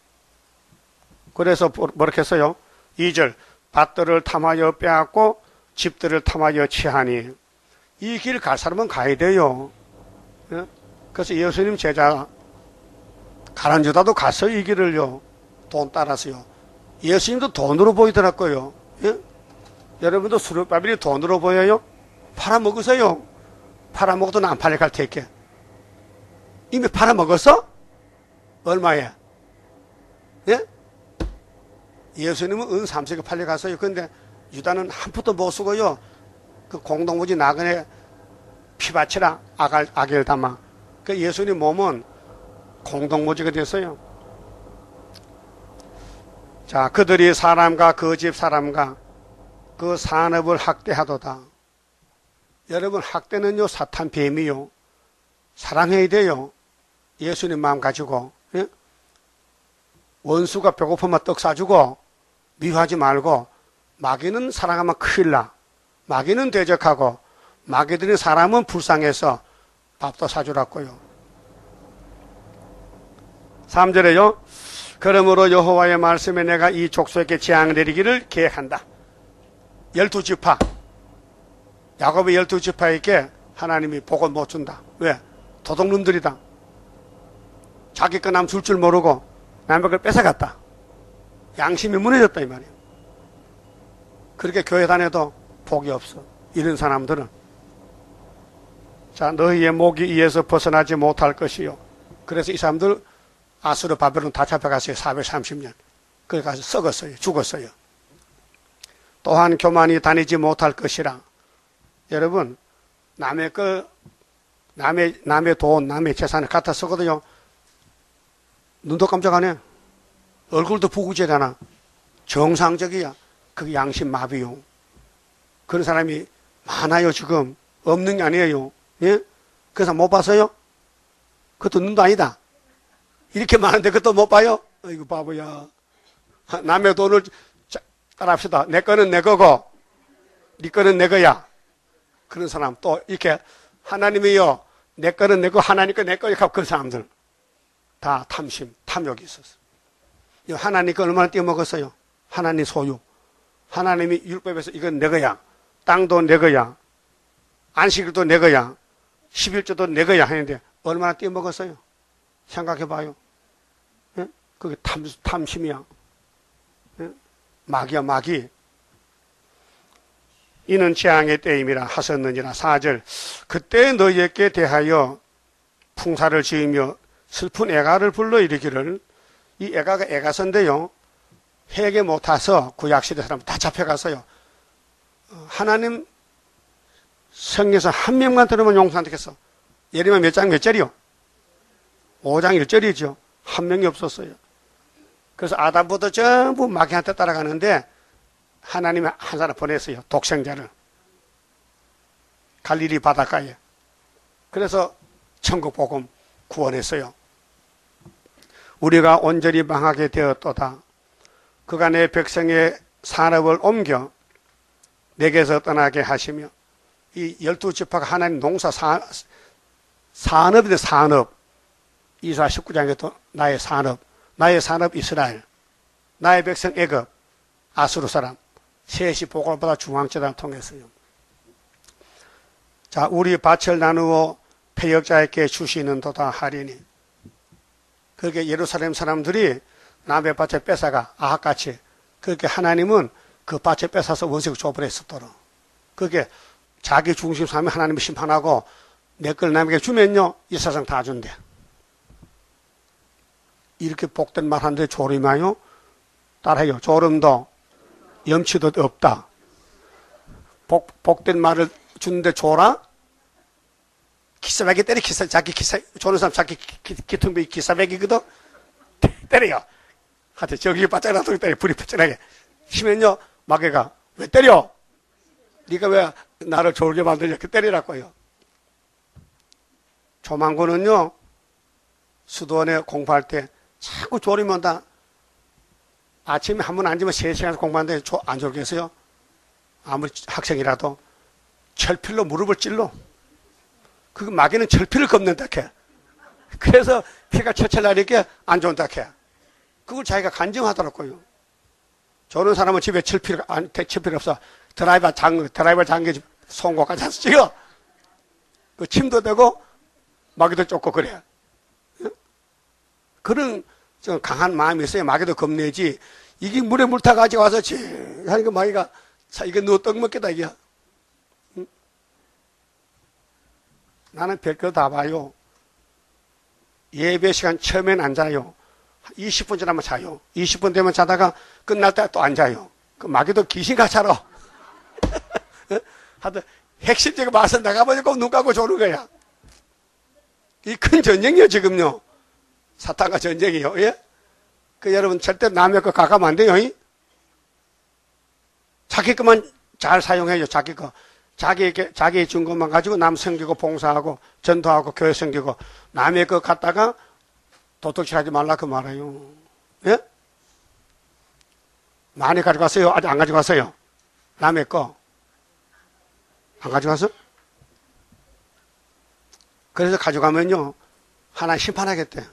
그래서 뭐렇게 했어요? 이 절 밭들을 탐하여 빼앗고 집들을 탐하여 취하니. 이 길 갈 사람은 가야 돼요. 예? 그래서 예수님 제자 가난주다도 갔어요. 이 길을요. 돈 따라서요. 예수님도 돈으로 보이더라고요. 예? 여러분도 수르바벨이 돈으로 보여요? 팔아먹으세요. 팔아먹어도 안 팔릴 갈 테니까. 이미 팔아먹었어? 얼마에? 예? 예수님은 은 삼십에 팔려갔어요. 그런데 유다는 한 푼도 못 쓰고요. 그 공동무지 나그네 피바치라 아갈, 아겔 담아. 그 예수님 몸은 공동무지가 됐어요. 자, 그들이 사람과 그 집 사람과 그 산업을 학대하도다. 여러분, 학대는요, 사탄 뱀이요. 사랑해야 돼요. 예수님 마음 가지고. 예? 원수가 배고프면 떡 사주고, 미워하지 말고, 마귀는 사랑하면 큰일 나. 마귀는 대적하고, 마귀들이 사람은 불쌍해서 밥도 사주라고요. 삼 절에요. 그러므로 여호와의 말씀에 내가 이 족속에게 재앙을 내리기를 계획한다. 열두 지파. 야곱의 열두 지파에게 하나님이 복을 못 준다. 왜? 도둑놈들이다. 자기 거 남 줄 줄 모르고 남의 걸 뺏어갔다. 양심이 무너졌다 이 말이에요. 그렇게 교회 다녀도 복이 없어. 이런 사람들은. 자, 너희의 목이 이에서 벗어나지 못할 것이요. 그래서 이 사람들 아수르 바벨론 다 잡혀갔어요. 사백삼십 년. 거기 가서 썩었어요. 죽었어요. 또한 교만이 다니지 못할 것이라. 여러분, 남의 거, 남의, 남의 돈, 남의 재산을 갖다 쓰거든요. 눈도 깜짝 안 해. 얼굴도 부구지잖아. 정상적이야. 그게 양심 마비요. 그런 사람이 많아요, 지금. 없는 게 아니에요. 예? 그래서 못 봤어요? 그것도 눈도 아니다. 이렇게 많은데 그것도 못 봐요? 아이고, 바보야. 남의 돈을, 자, 따라합시다. 내 거는 내 거고, 네 거는 내 거야. 그런 사람 또 이렇게 하나님이요. 내 거는 내 거, 하나님 거 내 거야. 그런 사람들. 다 탐심, 탐욕이 있었어. 하나님 거 얼마나 떼먹었어요? 하나님 소유. 하나님이 율법에서 이건 내 거야. 땅도 내 거야. 안식일도 내 거야. 십일조도 내 거야 하는데 얼마나 떼먹었어요? 생각해 봐요. 예? 그게 탐, 탐심이야. 예? 마귀야, 마귀. 이는 재앙의 때임이라 하셨느니라. 사 절. 그때 너희에게 대하여 풍사를 지으며 슬픈 애가를 불러일으키를. 이 애가가 애가선데요. 회개 못해서 구약시대 사람 다 잡혀갔어요. 하나님 성경에서 한 명만 들으면 용서 안 되겠어. 예레미야 몇 장 몇 절이요? 오 장 일 절이죠. 한 명이 없었어요. 그래서 아담부터 전부 마귀한테 따라가는데 하나님이 한 사람 보냈어요. 독생자를. 갈릴리 바닷가에. 그래서 천국 복음 구원했어요. 우리가 온전히 망하게 되었도다. 그가 내 백성의 산업을 옮겨 내게서 떠나게 하시며, 이 열두 지파가 하나님 농사 사, 산업인데 산업. 이사 십구 장에도 나의 산업, 나의 산업 이스라엘, 나의 백성 애굽, 아수르 사람, 셋이 복을 받아 중앙제단을 통했어요. 자, 우리 밭을 나누어 패역자에게 주시는도다 하리니. 그렇게 예루살렘 사람들이 남의 밭을 뺏어가 아합같이, 그렇게 하나님은 그 밭을 뺏어서 원수에게 줘버렸었도록. 그게 자기 중심 삼으면 하나님이 심판하고 내 걸 남에게 주면요 이 세상 다 준대. 이렇게 복된 말 하는데 조림하요? 따라해요. 조름도 염치도 없다. 복, 복된 말을 주는데 줘라? 기사배기 때려. 기사, 자기 기사, 조는 사람 자기 기통비 기사배기거든? 때려요. 하여튼 저기 바짝나도 때려. 불이 바짝나게. 치면요, 마귀가 왜 때려? 네가 왜 나를 졸게 만들냐? 이렇게 때리라고요. 조만고는요, 수도원에 공부할 때 자꾸 졸이면 다 아침에 한 번 앉으면 세 시간 공부하는데 안 졸겠어요? 아무리 학생이라도 철필로 무릎을 찔러. 그 마귀는 철필을 겁는다 해. 그래서 피가 철철 나니까 안 좋은다 해. 그걸 자기가 간증하더라고요. 저런 사람은 집에 철필, 안, 철필 없어. 드라이버 장, 드라이버 장기 송곳까지 해서 찍어. 그 침도 되고 마귀도 쫓고 그래. 그런 좀 강한 마음이 있어야 마귀도 겁내지. 이게 물에 물 타 가지고 와서 지 하니까 마귀가 자 이거 너 떡 먹겠다 이게. 응? 나는 별거 다 봐요. 예배 시간 처음엔 안 자요. 이십 분 지나면 자요. 이십 분 되면 자다가 끝날 때 또 안 자요. 그 마귀도 귀신같이 알아. 하여튼 핵심적인 맛을 나가버리고 눈 감고 조는 거야. 이 큰 전쟁이요 지금요. 사탄과 전쟁이요. 예? 그 여러분 절대 남의 거 가까면 안 돼요. 이? 자기 것만 잘 사용해요. 자기 거. 자기에게 자기 준 것만 가지고 남 섬기고 봉사하고 전도하고 교회 섬기고 남의 거 갖다가 도둑질하지 말라 그 말이에요. 예? 많이 가져갔어요? 아직 안 가져갔어요? 남의 거. 안 가져갔어? 그래서 가져가면요 하나 심판하겠대.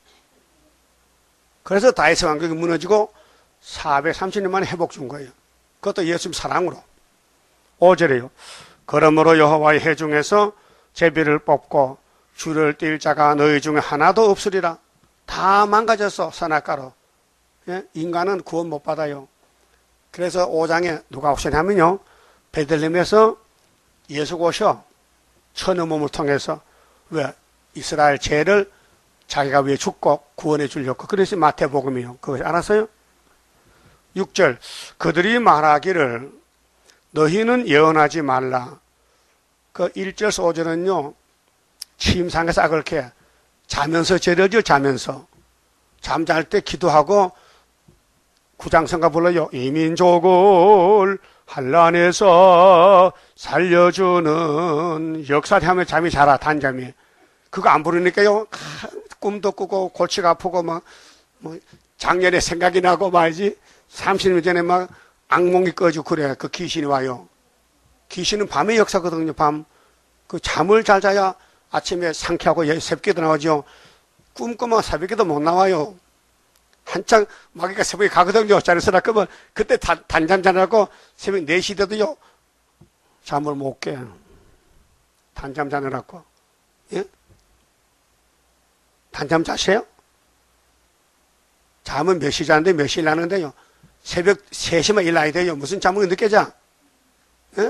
그래서 다윗의 왕국이 무너지고 사백삼십 년 만에 회복 준 거예요. 그것도 예수님 사랑으로. 오 절에요. 그러므로 여호와의 해 중에서 제비를 뽑고 줄을 띨 자가 너희 중에 하나도 없으리라. 다 망가졌어 선악과로. 예? 인간은 구원 못 받아요. 그래서 오 장에 누가 오시냐면요 베들레헴에서 예수가 오셔 천의 몸을 통해서 왜 이스라엘 죄를 자기가 위해 죽고 구원해 주려고. 그래서 마태복음이요. 그거 알았어요? 육 절 그들이 말하기를 너희는 예언하지 말라. 그 일 절에서 오 절은요 침상에서 그렇게 자면서 제를 지어 자면서 잠잘 때 기도하고 구장성가 불러요. 이민족을 한란에서 살려주는 역사를 하면 잠이 자라 단잠이. 그거 안 부르니까요 꿈도 꾸고 골치가 아프고 막 뭐 작년에 생각이 나고 말이지 삼십 년 전에 막 악몽이 꺼지고 그래. 그 귀신이 와요. 귀신은 밤의 역사거든요. 밤. 그 잠을 잘 자야 아침에 상쾌하고 새벽에도 나오죠. 꿈꾸면 새벽에도 못 나와요. 한창 마귀가 새벽에 가거든요. 자리서라 끄면 그때 단, 단잠 자라고 새벽 네 시 돼도요 잠을 못 깨. 단잠 자느라고. 예? 단잠 자세요? 잠은 몇 시 자는데 몇 시에 나는데요. 새벽 세 시만 일어나야 돼요. 무슨 잠을 늦게 자? 예?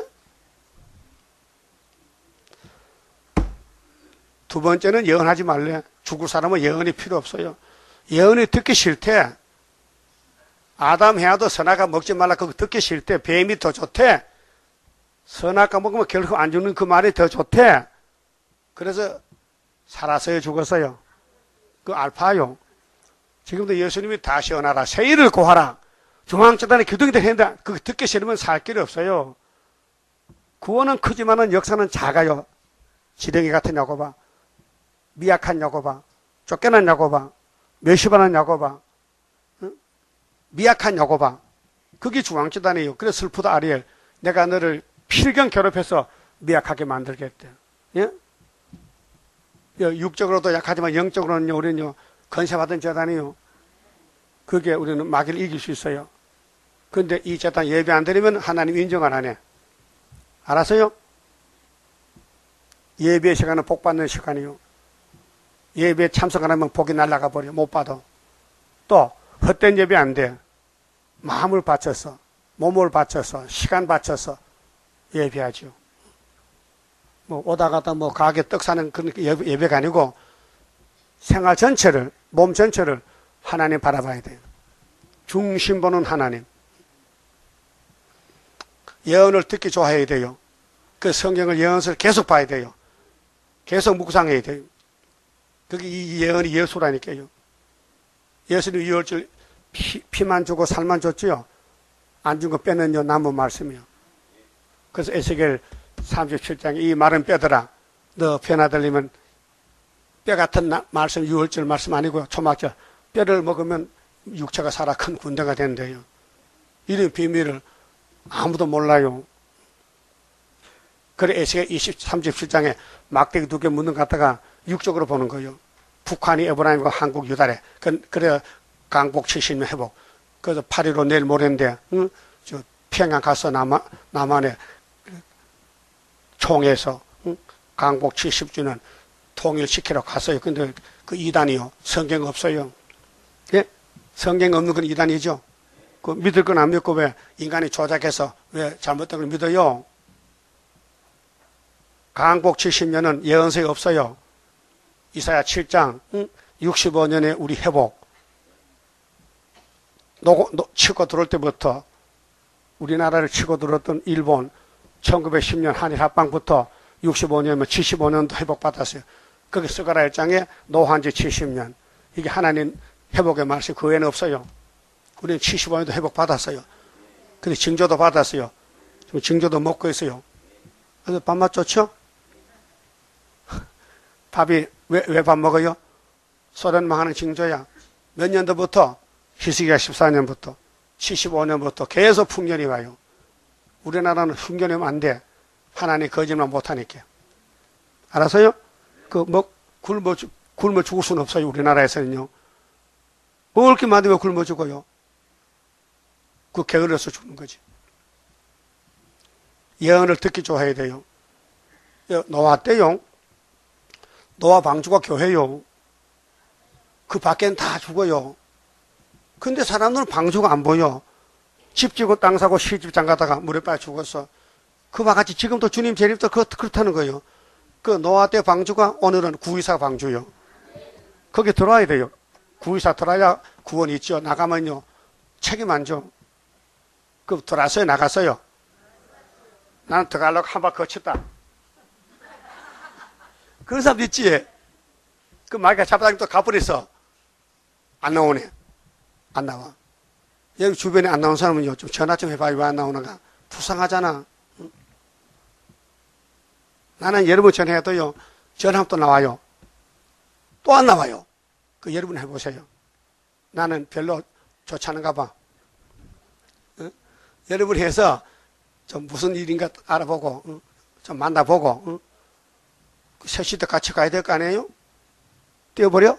두 번째는 예언하지 말래. 죽을 사람은 예언이 필요 없어요. 예언이 듣기 싫대. 아담 해야도 선악과 먹지 말라. 그거 듣기 싫대. 뱀이 더 좋대. 선악과 먹으면 결국 안 죽는 그 말이 더 좋대. 그래서 살았어요, 죽었어요? 그 알파요. 지금도 예수님이 다시 원하라. 세일을 고하라. 중앙재단에 기둥이들 했는데 그거 듣기 싫으면 살 길이 없어요. 구원은 크지만은 역사는 작아요. 지렁이 같은 야고바, 미약한 야고바, 쫓겨난 야고바, 몇십 원한 야고바, 응? 미약한 야고바. 그게 중앙재단이에요. 그래서 슬프다 아리엘. 내가 너를 필경 괴롭혀서 미약하게 만들겠대. 예? 육적으로도 약하지만 영적으로는요, 우리는요, 건세받은 재단이요. 그게 우리는 마귀를 이길 수 있어요. 그런데 이 재단 예배 안 드리면 하나님 인정 안 하네. 알았어요? 예배 시간은 복 받는 시간이요. 예배에 참석 안 하면 복이 날아가 버려. 못 받아. 또 헛된 예배 안 돼. 마음을 바쳐서, 몸을 바쳐서, 시간 바쳐서 예배하죠. 뭐 오다 가다 뭐 가게 떡 사는 그런 예배, 예배가 아니고 생활 전체를, 몸 전체를 하나님 바라봐야 돼요. 중심 보는 하나님. 예언을 듣기 좋아해야 돼요. 그 성경을 예언서를 계속 봐야 돼요. 계속 묵상해야 돼요. 그게 이 예언이 예수라니까요. 예수님 유월절 피, 피만 주고 살만 줬지요. 안 준 거 빼는요 남은 말씀이요. 그래서 에스겔 삼십칠 장에 이 마른 뼈들아 너 변화 들리면 뼈 같은 나, 말씀 유월절 말씀 아니고요. 초막절 뼈를 먹으면 육체가 살아 큰 군대가 된대요. 이런 비밀을 아무도 몰라요. 그래 에스겔 삼십칠 장에 막대기 두 개 묻는 것 갖다가 육적으로 보는 거예요. 북한이 에브라임과 한국 유다래. 그, 그래 강복 칠십 년 회복. 그래서 팔 일오 내일 모레인데 응? 저 평양 가서 남한, 남한에 총에서 응? 강복 칠십 주년 통일시키러 갔어요. 근데 그 이단이요. 성경 없어요. 예? 성경 없는 건 이단이죠. 그 믿을 건 안 믿고 왜 인간이 조작해서 왜 잘못된 걸 믿어요? 강복 칠십 년은 예언서에 없어요. 이사야 칠 장 응? 육십오 년에 우리 회복. 노고, 노, 치고 들어올 때부터 우리나라를 치고 들었던 일본 천구백십 년 한일 합방부터 육십오 년이면 칠십오 년도 회복받았어요. 거기 스가랴 일 장에 노한 지 칠십 년. 이게 하나님 회복의 말씀 그 외에는 없어요. 우리는 칠십오 년도 회복받았어요. 근데 징조도 받았어요. 지금 징조도 먹고 있어요. 그래서 밥맛 좋죠? 밥이 왜, 왜 밥 먹어요? 소련 망하는 징조야. 몇 년도부터? 히스기야 십사 년부터 칠십오 년부터 계속 풍년이 와요. 우리나라는 풍년이 오면 안 돼. 하나님 거짓말 못하니까. 알았어요? 그, 뭐, 굶어, 굶어 죽을 수는 없어요. 우리나라에서는요. 먹을 게 많으면 굶어 죽어요. 그 게을러서 죽는 거지. 예언을 듣기 좋아해야 돼요. 노아 때요. 노아 방주가 교회요. 그 밖에는 다 죽어요. 근데 사람들은 방주가 안 보여. 집 지고 땅 사고 시집장 가다가 물에 빠져 죽었어. 그와 같이 지금도 주님 재림도 그렇다는 거예요. 그 노아 때 방주가 오늘은 구이사 방주요. 거기 들어와야 돼요. 구이사 들어야 구원이 있죠. 나가면요 책임 안 져. 그 들어왔어요? 나갔어요? 나는 들어가려고 한 발 거쳤다. 그런 사람도 있지. 그 마귀가 잡아당겨 또 가버렸어. 안 나오네. 안 나와. 여기 주변에 안 나온 사람은요, 좀 전화 좀 해봐요. 왜 안 나오는가? 불쌍하잖아. 응? 나는 여러분 전화해도요, 전화하면 또 나와요. 또 안 나와요. 그 여러분 해보세요. 나는 별로 좋지 않은가 봐. 응? 여러분 해서 좀 무슨 일인가 알아보고, 응? 좀 만나보고, 응? 셋이도 같이 가야 될 거 아니에요? 뛰어버려?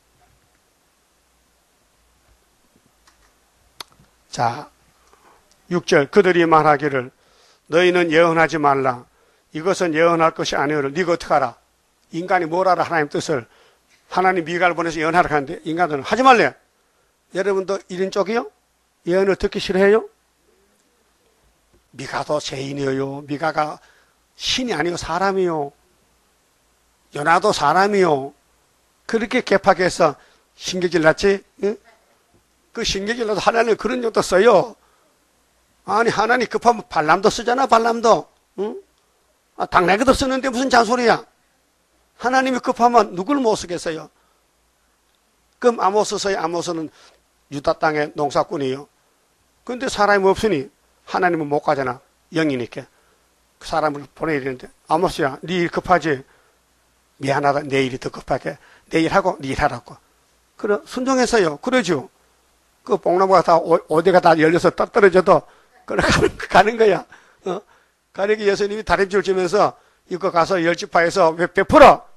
자, 육 절 그들이 말하기를 너희는 예언하지 말라. 이것은 예언할 것이 아니오를 네가 어떻게 알아? 인간이 뭘 알아? 하나님 뜻을. 하나님 미가를 보내서 예언하라 하는데 인간들은 하지 말래. 여러분도 이런 쪽이요? 예언을 듣기 싫어해요? 미가도 죄인이에요. 미가가 신이 아니요 사람이요. 요나도 사람이요. 그렇게 개파게 해서 신경질 났지? 응? 그 신경질 나도 하나님 그런 용도 써요. 아니 하나님 급하면 발람도 쓰잖아. 발람도. 응? 아, 당나귀도 쓰는데 무슨 잔소리야. 하나님이 급하면 누굴 못 쓰겠어요. 그럼 아모스 서의 아모스는 유다 땅의 농사꾼이에요. 그런데 사람이 없으니 하나님은 못 가잖아. 영이니까. 그 사람을 보내야 되는데 아모스야 네 일 급하지. 미안하다. 내 일이 더 급하게. 내 일하고 네 일하라고. 그래 순종했어요. 그러죠. 그 뽕나무가 다 어디가 다 열려서 딱 떨어져도 그래 가는, 가는 거야. 어? 가르기 예수님이 다림줄 주면서 이거 가서 열지파에서 베풀어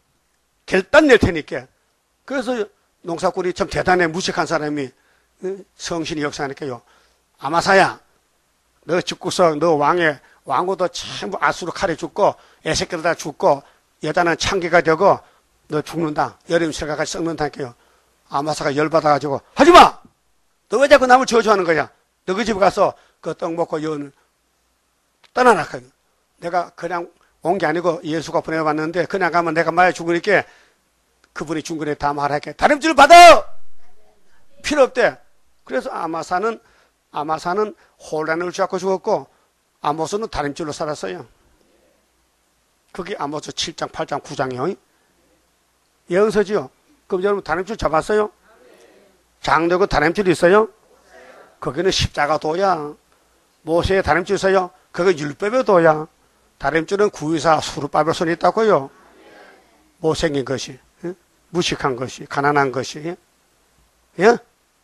결단 낼 테니까. 그래서 농사꾼이 참 대단해. 무식한 사람이 성신이 역사하니까요. 아마사야 너 죽고서 너 왕의 왕후도 전부 아수로 칼에 죽고 애새끼들 다 죽고 여자는 창기가 되고 너 죽는다. 여름새가 같이 썩는다니까요. 아마사가 열받아가지고 하지마! 너 왜 자꾸 남을 저주하는 거야? 너 그 집에 가서 그 떡 먹고 여는 떠나라. 내가 그냥 온 게 아니고 예수가 보내봤는데 그냥 가면 내가 말해 죽으니까 그분이 중간에 다 말할게. 다림질을 받아! 필요 없대. 그래서 아마사는 아마사는 혼란을 잡고 죽었고 아모스는 다림질로 살았어요. 그게 아모스 칠 장, 팔 장, 구 장이요. 예언서지요. 그럼 여러분 다림질 잡았어요? 장되고 다림질이 있어요? 거기는 십자가 도야. 모세의 다림질 있어요? 그거 율법의 도야. 다림질은 구의사 수르바벨 손이 있다고요. 못생긴 것이, 예? 무식한 것이, 가난한 것이. 예? 예?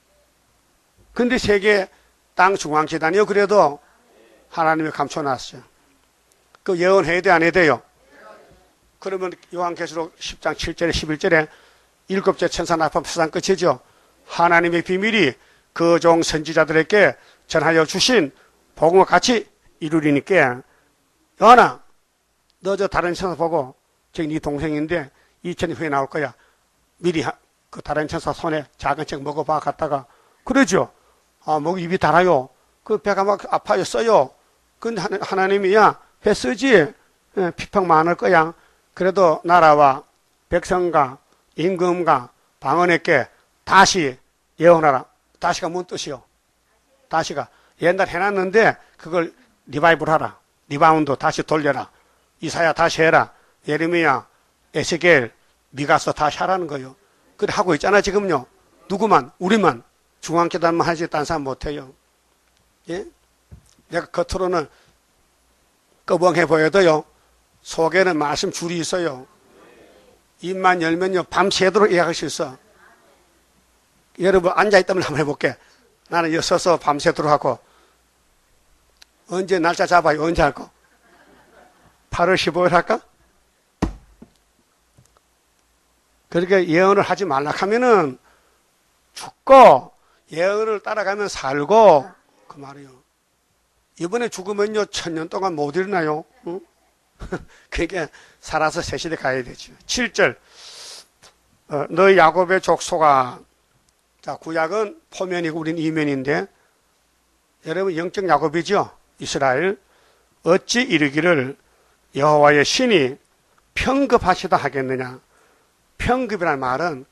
근데 세계 땅 중앙재단이요. 그래도 하나님이 감춰놨어요. 그 예언해야 돼, 안 해야 돼요? 그러면 요한계시록 십 장 칠 절에 십일 절에 일곱째 천사 나팔 세상 끝이죠. 하나님의 비밀이 그 종 선지자들에게 전하여 주신 복음과 같이 이루리니까 여하나 너 저 다른 천사 보고 저기 네 동생인데 이천 년 후에 나올 거야. 미리 그 다른 천사 손에 작은 책 먹어봐 갔다가 그러죠. 아, 목 입이 달아요. 그 배가 막 아파요. 써요. 근데 하나님이 야 배 쓰지. 예, 피평 많을 거야. 그래도 나라와 백성과 임금과 방언에게 다시 예언하라. 다시가 뭔 뜻이요? 다시가 옛날 해놨는데 그걸 리바이벌 하라. 리바운드 다시 돌려라. 이사야 다시 해라. 예레미야, 에스겔, 미가서 다시 하라는 거예요. 그래 하고 있잖아 지금요. 누구만? 우리만. 중앙재단만 하지 딴 사람 못해요. 예? 내가 겉으로는 꺼벙해 보여도요. 속에는 말씀 줄이 있어요. 입만 열면요. 밤새도록 예약할 수 있어. 여러분 앉아있다면 한번 해볼게. 나는 여기 서서 밤새도록 하고 언제 날짜 잡아요? 언제 할 거? 팔월 십오일 할까? 그렇게 예언을 하지 말라 하면은 죽고 예언을 따라가면 살고 그 말이에요. 이번에 죽으면요 천년 동안 못 일어나요. 응? 그러니까 살아서 새 시대 가야 되죠. 칠 절 어, 너희 야곱의 족속아. 자, 구약은 포면이고 우린 이면인데 여러분 영적 야곱이죠. 이스라엘. 어찌 이르기를 여호와의 신이 평급하시다 하겠느냐. 평급이라는 말은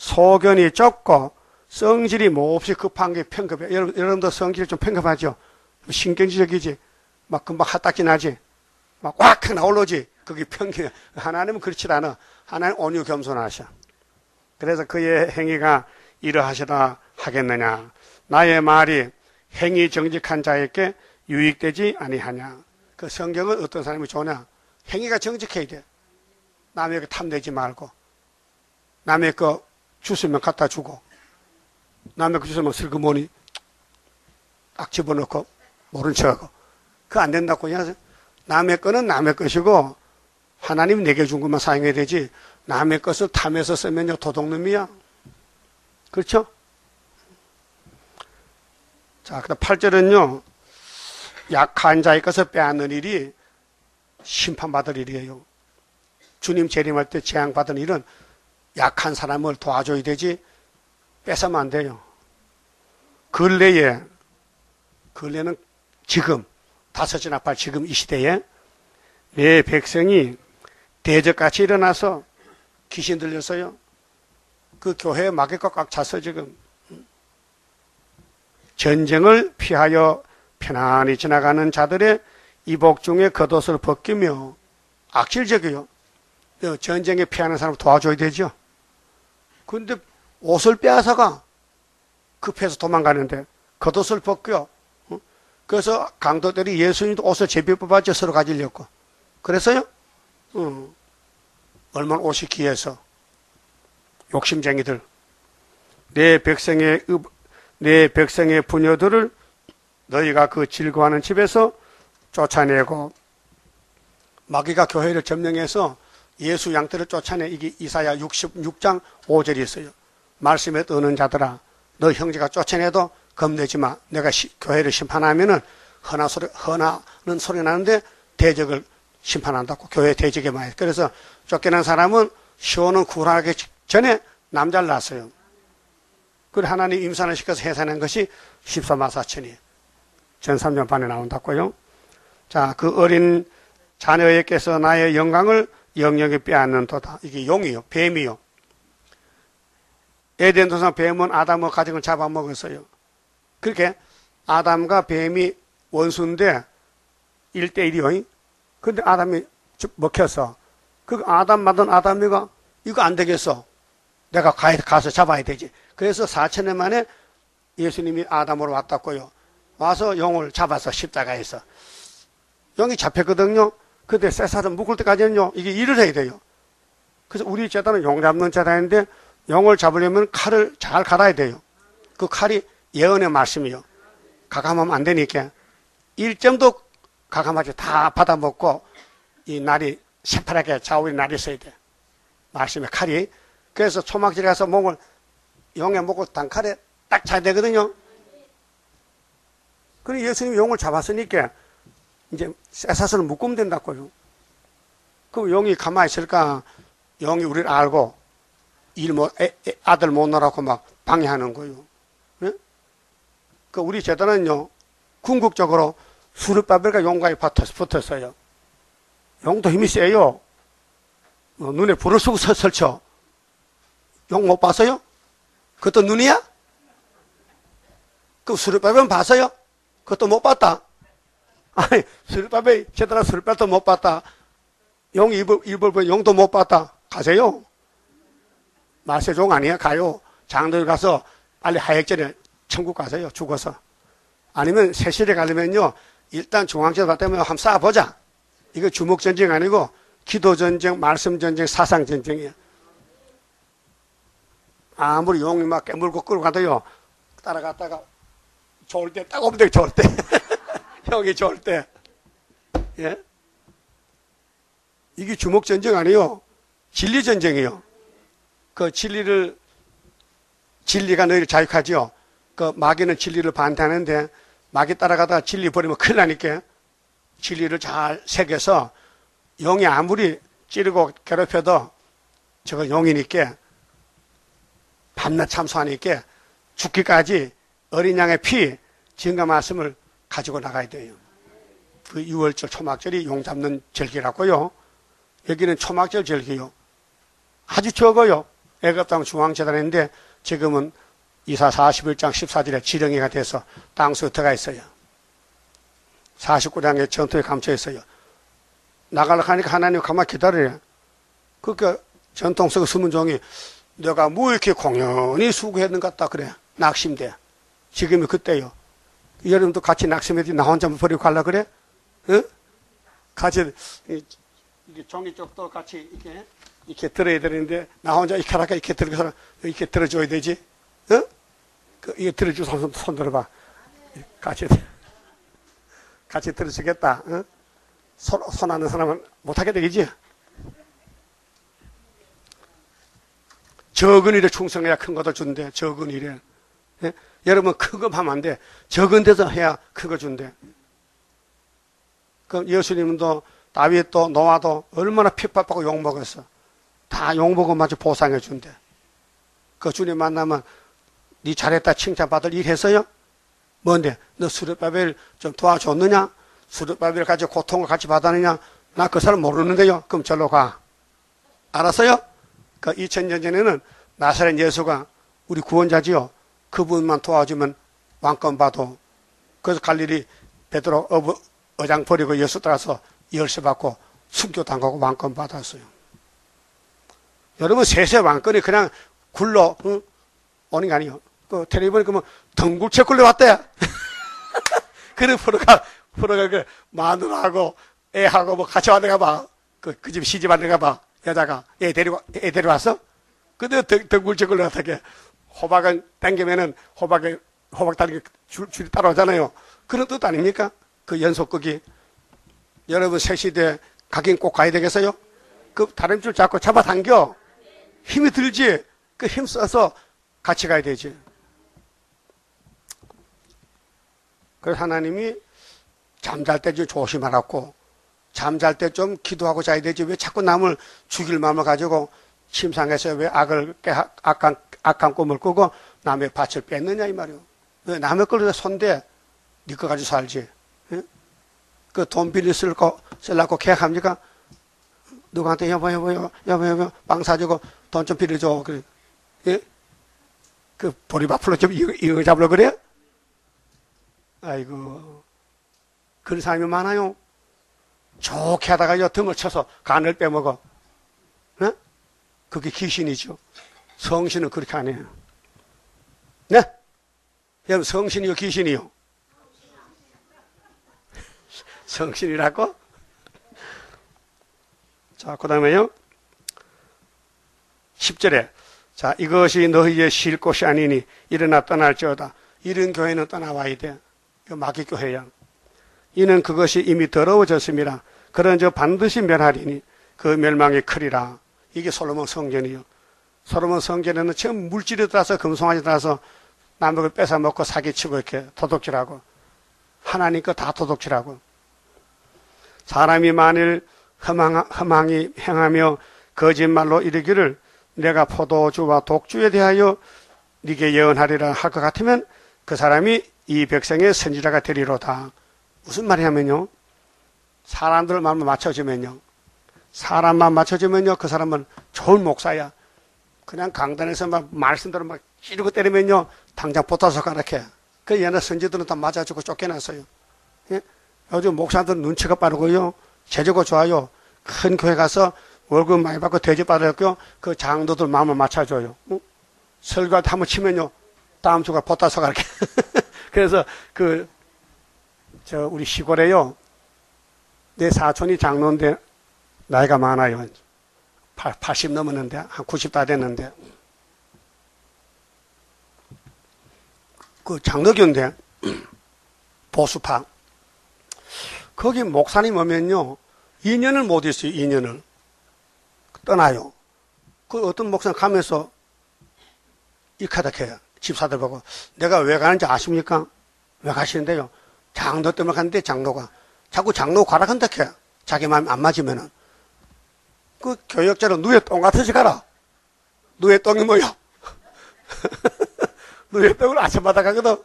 소견이 좁고 성질이 몹시 급한 게 평급이에요. 여러분, 여러분도 성질이 좀 평급하죠. 신경질적이지. 막 금방 핫딱지 나지. 막 꽉 나올러지. 그게 평균. 하나님은 그렇지 않아. 하나님 온유 겸손하셔. 그래서 그의 행위가 이러하시다 하겠느냐. 나의 말이 행위 정직한 자에게 유익되지 아니하냐. 그 성경은 어떤 사람이 좋냐. 행위가 정직해야 돼. 남의 거 탐내지 말고, 남의 거 주스면 갖다 주고, 남의 거 주스면 슬그머니 딱 집어넣고 모른 척하고. 그거 안 된다고. 남의 거는 남의 것이고 하나님 내게 준 것만 사용해야 되지, 남의 것을 탐해서 쓰면요 도둑놈이야. 그렇죠? 자, 그다음 팔 절은요, 약한 자의 것을 빼앗는 일이 심판받을 일이에요. 주님 재림할 때 재앙받은 일은 약한 사람을 도와줘야 되지 뺏으면 안 돼요. 근래에, 근래는 지금, 다섯째 나팔 지금 이 시대에 내 백성이 대적같이 일어나서 귀신 들렸어요. 그 교회에 마귀가 꽉 찼어 지금. 전쟁을 피하여 편안히 지나가는 자들의 이복 중에 겉옷을 벗기며, 악질적이요. 전쟁에 피하는 사람을 도와줘야 되죠. 그런데 옷을 빼앗아가 급해서 도망가는데 겉옷을 벗겨. 그래서 강도들이 예수님도 옷을 제비 뽑아서 서로 가지려고 그랬어요. 응. 얼마나 옷이 귀해서. 욕심쟁이들. 내 백성의 내 백성의 부녀들을 너희가 그 즐거워하는 집에서 쫓아내고, 마귀가 교회를 점령해서 예수 양떼를 쫓아내. 이게 이사야 육십육 장 오 절이 있어요. 말씀에 떠는 자들아, 너 형제가 쫓아내도 겁내지 마. 내가 시, 교회를 심판하면은 허나 소리, 허나는 소리 나는데 대적을 심판한다고. 교회 대적에 많이. 그래서 쫓겨난 사람은 시온은 구원하기 전에 남자를 낳았어요. 그리고 하나님 임산을 시켜서 해산한 것이 십사만 사천이 전 삼 년 반에 나온다고요. 자, 그 어린 자녀에게서 나의 영광을 영영히 빼앗는도다. 이게 용이요, 뱀이요. 에덴 동산 뱀은 아담의 가정을 잡아먹었어요. 그렇게 아담과 뱀이 원수인데 일 대 일이요. 근데 아담이 먹혀서, 그 아담 받은 아담이가 이거 안 되겠어. 내가 가서 잡아야 되지. 그래서 사천 년 만에 예수님이 아담으로 왔다고요. 와서 용을 잡아서 십자가에서. 용이 잡혔거든요. 근데 쇠사슬 묶을 때까지는요, 이게 일을 해야 돼요. 그래서 우리 재단은 용 잡는 재단인데, 용을 잡으려면 칼을 잘 갈아야 돼요. 그 칼이 예언의 말씀이요. 가감하면 안 되니까 일 점도 가감하지 다 받아먹고 이 날이 새파랗게 좌우에 날이 있어야 돼. 말씀의 칼이. 그래서 초막질에 가서 목을, 용의 목을 단칼에 딱 차야 되거든요. 그럼 예수님이 용을 잡았으니까 이제 쇠사슬을 묶으면 된다고요. 그럼 용이 가만히 있을까? 용이 우리를 알고 일 뭐, 애, 애, 아들 못 놀라고 막 방해하는 거예요. 네? 그 우리 재단은요, 궁극적으로 수르바벨과 용과에 붙었어요. 용도 힘이 세요. 어, 눈에 불을 쓰고 서, 설쳐. 용 못 봤어요? 그것도 눈이야? 그 수르바벨은 봤어요? 그것도 못 봤다. 아니, 수르바벨, 재단은 수르바벨도 못 봤다. 용 입을, 입을 보면 용도 못 봤다. 가세요. 말세종 아니야? 가요. 장들 가서 빨리 하역전에 천국 가세요. 죽어서. 아니면 세실에 가려면요, 일단 중앙제도 받다면 한번 쌓아보자. 이거 주목전쟁 아니고 기도전쟁, 말씀전쟁, 사상전쟁이야. 아무리 용이 막 깨물고 끌고 가도요, 따라갔다가 좋을 때, 딱 오면 돼, 좋을 때. 형이 좋을 때. 예? 이게 주목전쟁 아니에요. 진리전쟁이에요. 그 진리를, 진리가 너희를 자유하지요. 그 마귀는 진리를 반대하는데, 마귀 따라가다가 진리 버리면 큰일 나니까 진리를 잘 새겨서, 용이 아무리 찌르고 괴롭혀도 저거 용이니까 밤낮 참소하니까 죽기까지 어린 양의 피, 증거 말씀을 가지고 나가야 돼요. 그 유월절 초막절이 용 잡는 절기라고요. 여기는 초막절 절기요. 아주 적어요. 애굽 땅 중앙재단인데 지금은 이사 사십일 장 십사 절에 지렁이가 돼서 땅속에 들어가 있어요. 사십구 장의 전통에 감춰 있어요. 나가려고 하니까 하나님 가만히 기다려요. 그러니까 전통 속의 숨은 종이 내가 뭐 이렇게 공연히 수고했는 것 같다 그래. 낙심돼. 지금이 그때요. 여러분도 같이 낙심해도 나 혼자 버리고 가려 그래? 응? 같이 이게 종이 쪽도 같이 이렇게 이렇게 들어야 되는데 나 혼자 이렇게 하다가 이렇게 들어서 이렇게 들어줘야 되지? 응? 그 이게 들어주고 손, 손 들어봐. 같이 같이 들어주겠다. 응? 손, 손 하는 사람은 못하게 되겠지? 적은 일에 충성해야 큰 것도 준대. 적은 일에. 예? 여러분 큰 거 하면 안 돼. 적은 데서 해야 큰 거 준대. 그럼 예수님도 다윗도 노아도 얼마나 핍박받고 욕먹었어. 다 욕먹고 마저 보상해 준대. 그 주님 만나면 네 잘했다 칭찬받을 일 했어요? 뭔데? 너 수르바벨 좀 도와줬느냐? 수르바벨 가지고 고통을 같이 받았느냐? 나 그 사람 모르는데요. 그럼 절로 가. 알았어요? 그 이천 년 전에는 나사렛 예수가 우리 구원자지요. 그분만 도와주면 왕권 받아. 그래서 갈릴리 베드로 어, 어장 버리고 예수 따라서 열쇠 받고 순교 당하고 왕권 받았어요. 여러분 세세 왕권이 그냥 굴러 응? 오는 게 아니에요. 그 텔레비전에 그러면 덩굴채 굴러왔대. 그래 프로가 프로가 그 마누라하고 애하고 뭐 같이 왔는가 봐. 그 그 집 시집 왔는가 봐. 여자가 애 데리고 애 데려왔어? 근데 덩굴채 굴러왔다게 호박은 당기면은 호박에 호박 다리 줄 줄이 따라오잖아요. 그런 뜻 아닙니까? 그 연속극이. 여러분 새 시대 가긴 꼭 가야 되겠어요? 그 다른 줄 잡고 잡아당겨. 힘이 들지? 그 힘 써서 같이 가야 되지. 그래서 하나님이 잠잘 때 좀 조심하라고. 잠잘 때 좀 기도하고 자야 되지. 왜 자꾸 남을 죽일 마음을 가지고 침상에서 왜 악을 깨, 악한, 악한 꿈을 꾸고 남의 밭을 뺐느냐 이 말이요. 왜 남의 걸 손대? 네 거 가지고 살지. 그 돈 빌리 쓸 거, 쓰려고 계약합니까? 누구한테 여보, 여보, 여보, 여보, 여보, 빵 사주고 돈 좀 빌려줘. 그래. 예? 그 보리밥으로 좀 이거, 이거 잡으려 그래? 아이고. 그런 사람이 많아요. 좋게 하다가요, 등을 쳐서 간을 빼먹어. 네? 그게 귀신이죠. 성신은 그렇게 안 해요. 네? 여러분, 성신이요, 귀신이요? 성신이라고? 자, 그 다음에요. 십 절에. 자, 이것이 너희의 쉴 곳이 아니니 일어나 떠날지어다. 이런 교회는 떠나와야 돼. 이거 마귀교회야. 이는 그것이 이미 더러워졌습니다. 그런저 반드시 멸하리니 그 멸망이 크리라. 이게 솔로몬 성전이요. 솔로몬 성전에는 처음 물질이 들어서 금송아지 들어서 남의 뺏어 먹고 사기치고 이렇게 도둑질하고 하나님 거 다 도둑질하고 사람이 만일 흠망, 흠망이 행하며 거짓말로 이르기를 내가 포도주와 독주에 대하여 네게 예언하리라 할 것 같으면 그 사람이 이 백성의 선지자가 되리로다. 무슨 말이냐면요. 사람들 마음을 맞춰주면요. 사람만 맞춰주면요. 그 사람은 좋은 목사야. 그냥 강단에서 막 말씀대로 막 찌르고 때리면요. 당장 붙어서 가라게. 그 옛날 선지들은 다 맞아주고 쫓겨났어요. 예? 요즘 목사들 눈치가 빠르고요. 재주가 좋아요. 큰 교회 가서 월급 많이 받고 대접받았고요. 그 장도들 마음을 맞춰줘요. 응? 설교할 때 한번 치면요. 다음 주가 붙어서 가라게. 그래서 그 저 우리 시골에요. 내 사촌이 장로인데 나이가 많아요. 팔십 넘었는데 한 구십 다 됐는데 그 장로교인데 보수파 거기 목사님 오면요 이 년을 못 있어요. 이 년을 떠나요. 그 어떤 목사님 가면서 이카닥해요. 집사들 보고 내가 왜 가는지 아십니까? 왜 가시는데요? 장로 때문에 갔는데 장로가 자꾸 장로 가라 한다해. 자기 마음이 안 맞으면은 그 교역자로 누에 똥 같으시 가라. 누에 똥이 뭐야? 누에 똥을 아침마다 가거든.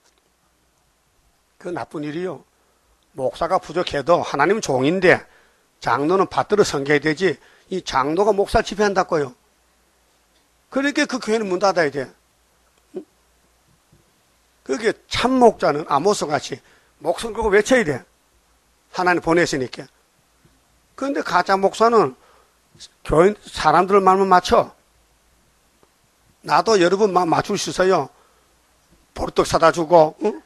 그 나쁜 일이요. 목사가 부족해도 하나님 종인데 장로는 받들어 섬겨야 되지. 이 장로가 목사 지배한다고요. 그러니까 그 교회는 문 닫아야 돼. 그게 참 목자는 아모스 같이 목숨 걸고 외쳐야 돼. 하나님 보냈으니까. 그런데 가짜 목사는 교인, 사람들 말만 맞춰. 나도 여러분 막 맞출 수 있어요. 보르떡 사다 주고, 응?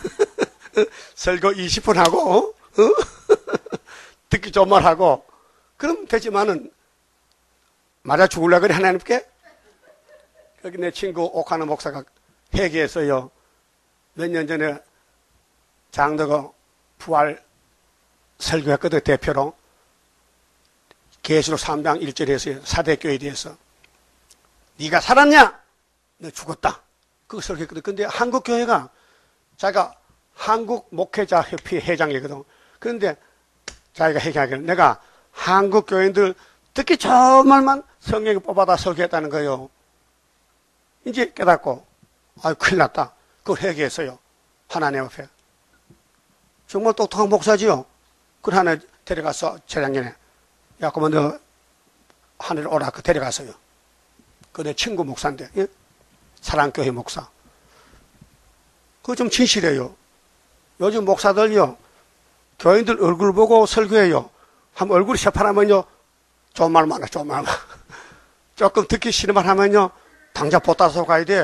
설교 이십 분 하고, 응? 듣기 좋은 말 하고, 그럼 되지만은, 맞아 죽으려고 그래, 하나님께? 여기 내 친구 옥하나 목사가 회개했어요. 몇 년 전에 장덕어 부활 설교했거든, 대표로. 계시록 삼 장 일 절에 했어요. 사대교회에 대해서. 네가 살았냐? 너 죽었다. 그거 설교했거든. 근데 한국교회가 자기가 한국 목회자 협회 회장이거든. 그런데 자기가 회개하기를 내가 한국 교인들 듣기 좋은 말만 성경에 뽑아다 설교했다는 거예요. 이제 깨닫고, 아유, 큰일 났다. 그걸 회개했어요. 하나님 앞에. 정말 똑똑한 목사지요. 그걸 하나 데려가서 재작년에. 야, 그러면 너 하늘 오라. 그 데려갔어요. 그 내 친구 목사인데, 예? 사랑교회 목사. 그거 좀 진실해요. 요즘 목사들요, 교인들 얼굴 보고 설교해요. 한번 얼굴이 새파라면요, 좋은 말 많아, 좋은 말 많아. 조금 듣기 싫은 말 하면요, 당장 보따서 가야 돼.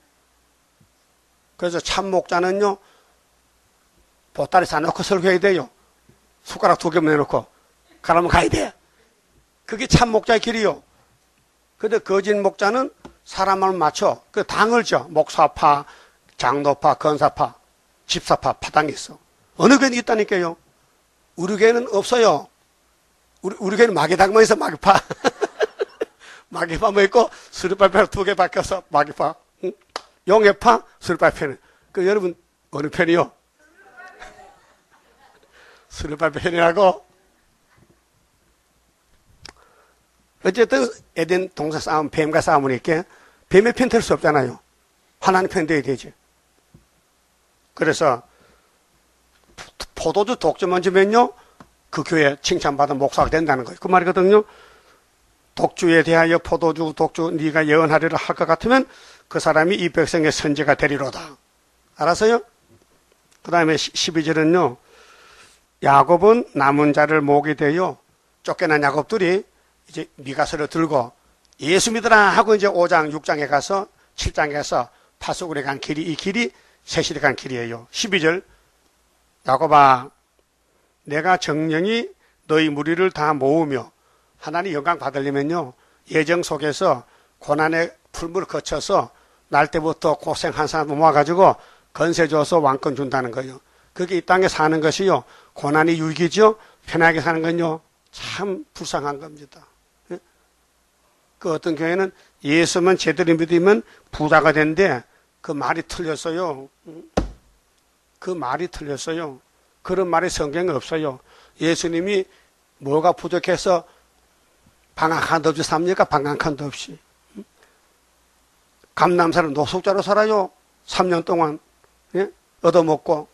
그래서 참 목자는요, 보따리 싸놓고 설교해야 돼요. 숟가락 두 개만 내놓고, 가라면 가야 돼. 그게 참 목자의 길이요. 근데 거짓 목자는 사람을 맞춰. 그 당을 져. 목사파, 장로파, 건사파, 집사파, 파당이 있어. 어느 교회는 있다니까요. 우리 교회는 없어요. 우리, 우리 교회는 마귀당만 있어, 마귀파. 마귀파 뭐 있고, 수리빨패 두 개 바뀌어서 마귀파. 응? 용해파, 수리빨패는. 그 여러분, 어느 편이요? 수리빨패 편이라고? 어쨌든 에덴 동산 싸움, 뱀과 싸움을 했게 뱀의 편 될 수 없잖아요. 하나님 편 돼야 되지. 그래서 포도주 독주 만지면요, 그 교회 칭찬받은 목사가 된다는 거예요. 그 말이거든요. 독주에 대하여 포도주, 독주 네가 예언하리라 할 것 같으면 그 사람이 이 백성의 선지가 되리로다. 알았어요? 그 다음에 십이 절은요. 야곱은 남은 자를 목이 되어 쫓겨난 야곱들이 이제 미가서를 들고 예수 믿으라 하고 이제 오 장, 육 장에 가서 칠 장에 가서 파수굴에 간 길이 이 길이 세실에 간 길이에요. 십이 절 야곱아 내가 정령이 너희 무리를 다 모으며 하나님 영광 받으려면요. 예정 속에서 고난의 풀물을 거쳐서 날 때부터 고생한 사람 모아가지고 건세 줘서 왕권 준다는 거예요. 그게 이 땅에 사는 것이요. 고난이 유익이죠. 편하게 사는 건요. 참 불쌍한 겁니다. 그 어떤 교회는 예수만 제대로 믿으면 부자가 된대. 그 말이 틀렸어요. 그 말이 틀렸어요. 그런 말이 성경에 없어요. 예수님이 뭐가 부족해서 방 한 칸도 없이 삽니까? 방 한 칸도 없이. 감남사는 노숙자로 살아요. 삼 년 동안. 예? 얻어먹고.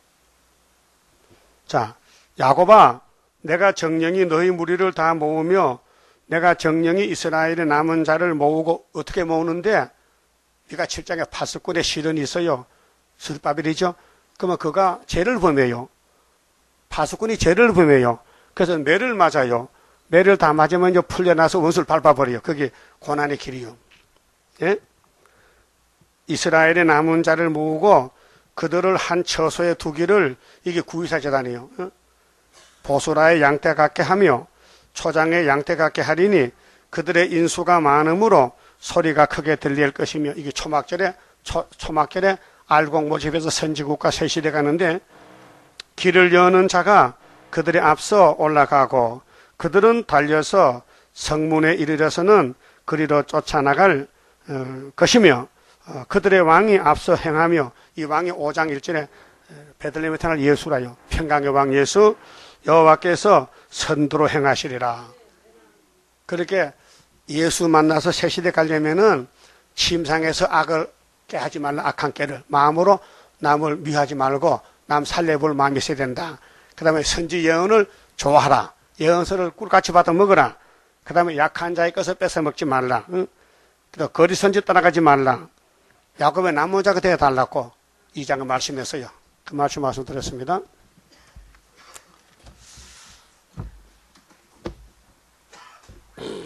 자, 야곱아, 내가 정령이 너희 무리를 다 모으며 내가 정령이 이스라엘의 남은 자를 모으고 어떻게 모으는데 네가 칠 장에 파수꾼의 실현이 있어요. 스룹바벨이죠. 그러면 그가 죄를 범해요. 파수꾼이 죄를 범해요. 그래서 매를 맞아요. 매를 다 맞으면 이제 풀려나서 원수를 밟아버려요. 그게 고난의 길이요. 예? 이스라엘의 남은 자를 모으고 그들을 한 처소에 두기를 이게 구이사 재단이에요. 어? 보수라의 양떼 같게 하며 초장의 양떼 같게 하리니 그들의 인수가 많으므로 소리가 크게 들릴 것이며 이게 초막절에 초, 초막절에 알곡 모집에서 선지국과 세실에 가는데 길을 여는 자가 그들의 앞서 올라가고 그들은 달려서 성문에 이르러서는 그리로 쫓아나갈 어, 것이며 어, 그들의 왕이 앞서 행하며 이 왕이 오 장 일 절에 베들레헴에 태어날 예수라요. 평강의 왕 예수 여호와께서 선두로 행하시리라. 그렇게 예수 만나서 새 시대 가려면은 침상에서 악을 깨하지 말라. 악한 깨를 마음으로 남을 미워하지 말고 남 살려볼 마음이 있어야 된다. 그 다음에 선지 예언을 좋아하라. 예언서를 꿀같이 받아 먹어라. 그 다음에 약한 자의 것을 뺏어 먹지 말라. 응? 또 거리 선지 따라가지 말라. 야곱의 남은 자가 되어 달라고 이 장을 말씀했어요. 그 말씀 말씀드렸습니다.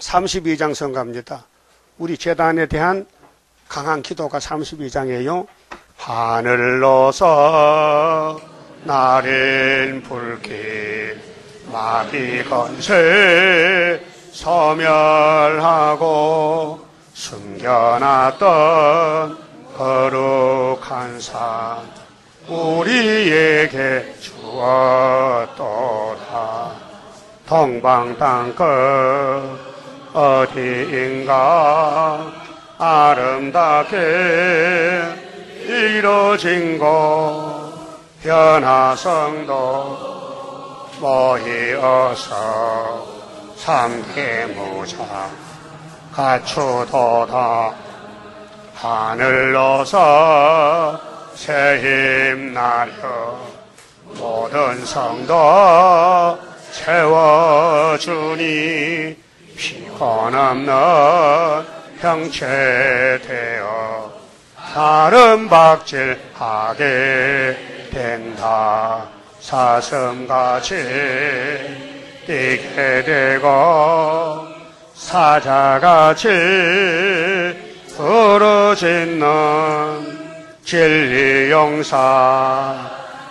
삼십이 장 성가입니다. 우리 제단에 대한 강한 기도가 삼십이 장이에요. 하늘로서 나린 불길 마비 건세 소멸하고 숨겨놨던 거룩한 산 우리에게 주었도다. 동방 땅끝 어디인가 아름답게 이루어진 곳 변화성도 모이어서 삼계 무자 갖추도다. 하늘로서 새힘 나려 모든 성도 채워주니 피곤없는 형체 되어 다른 박질하게 된다. 사슴같이 뛰게 되고 사자같이 부르짖는 진리용사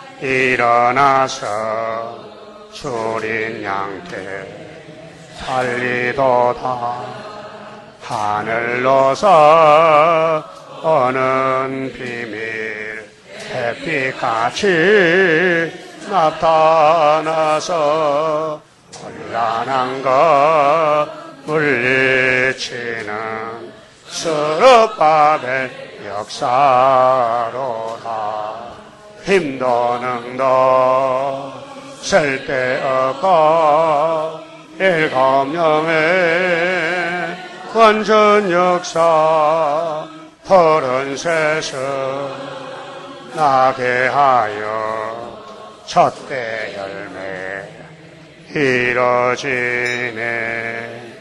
일어나서 주린 양떼 살리도다. 하늘로서 오는 비밀 햇빛같이 나타나서 혼란한 것 물리치는 스룹바벨 역사로다. 힘도 능도 쓸데없고 일곱 영의 완전 역사 푸른 세상 나게 하여 첫대 열매 이뤄지네.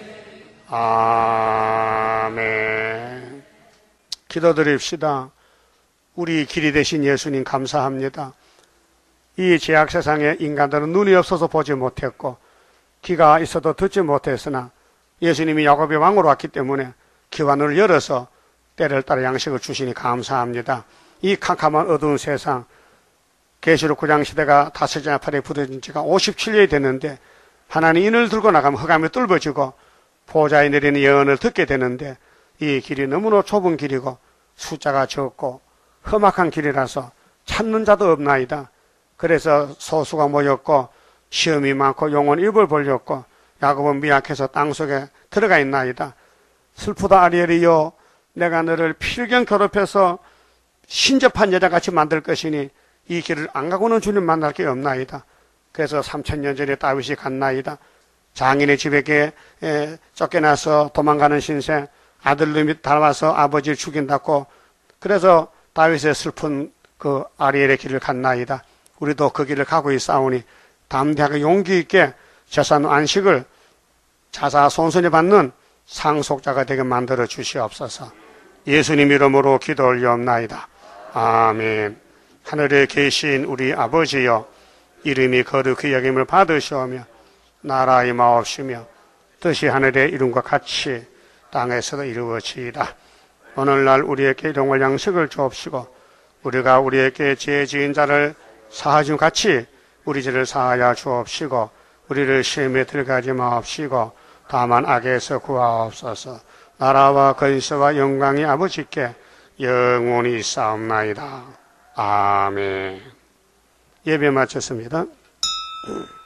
아멘. 기도드립시다. 우리 길이 되신 예수님 감사합니다. 이 죄악 세상에 인간들은 눈이 없어서 보지 못했고 귀가 있어도 듣지 못했으나 예수님이 야곱의 왕으로 왔기 때문에 귀와 눈을 열어서 때를 따라 양식을 주시니 감사합니다. 이 캄캄한 어두운 세상, 계시록 구 장 시대가 다섯째 나팔에 부서진 지가 오십칠 년이 됐는데 하나님 인을 들고 나가면 흑암이 뚫어지고 보좌에 내리는 예언을 듣게 되는데 이 길이 너무나 좁은 길이고 숫자가 적고 험악한 길이라서 찾는 자도 없나이다. 그래서 소수가 모였고 시험이 많고 영혼 입을 벌렸고 야곱은 미약해서 땅속에 들어가 있나이다. 슬프다 아리엘이여, 내가 너를 필경 괴롭혀서 신접한 여자같이 만들 것이니 이 길을 안 가고는 주님 만날 게 없나이다. 그래서 삼천 년 전에 다윗이 갔나이다. 장인의 집에게 쫓겨나서 도망가는 신세, 아들놈이 달아와서 아버지를 죽인다고. 그래서 다윗의 슬픈 그 아리엘의 길을 갔나이다. 우리도 그 길을 가고 있사오니 담대하게 용기 있게 재산 안식을 자사손손이 받는 상속자가 되게 만들어 주시옵소서. 예수님 이름으로 기도 올리옵나이다. 아멘. 하늘에 계신 우리 아버지여, 이름이 거룩히 여김을 받으시오며 나라 임하옵시며 뜻이 하늘의 이름과 같이 땅에서도 이루어지이다. 오늘날 우리에게 일용할 양식을 주옵시고 우리가 우리에게 죄 지은 자를 사하준 같이 우리 죄를 사하여 주옵시고 우리를 시험에 들어가지 마옵시고 다만 악에서 구하옵소서. 나라와 권세와 영광이 아버지께 영원히 있사옵나이다. 아멘. 예배 마쳤습니다.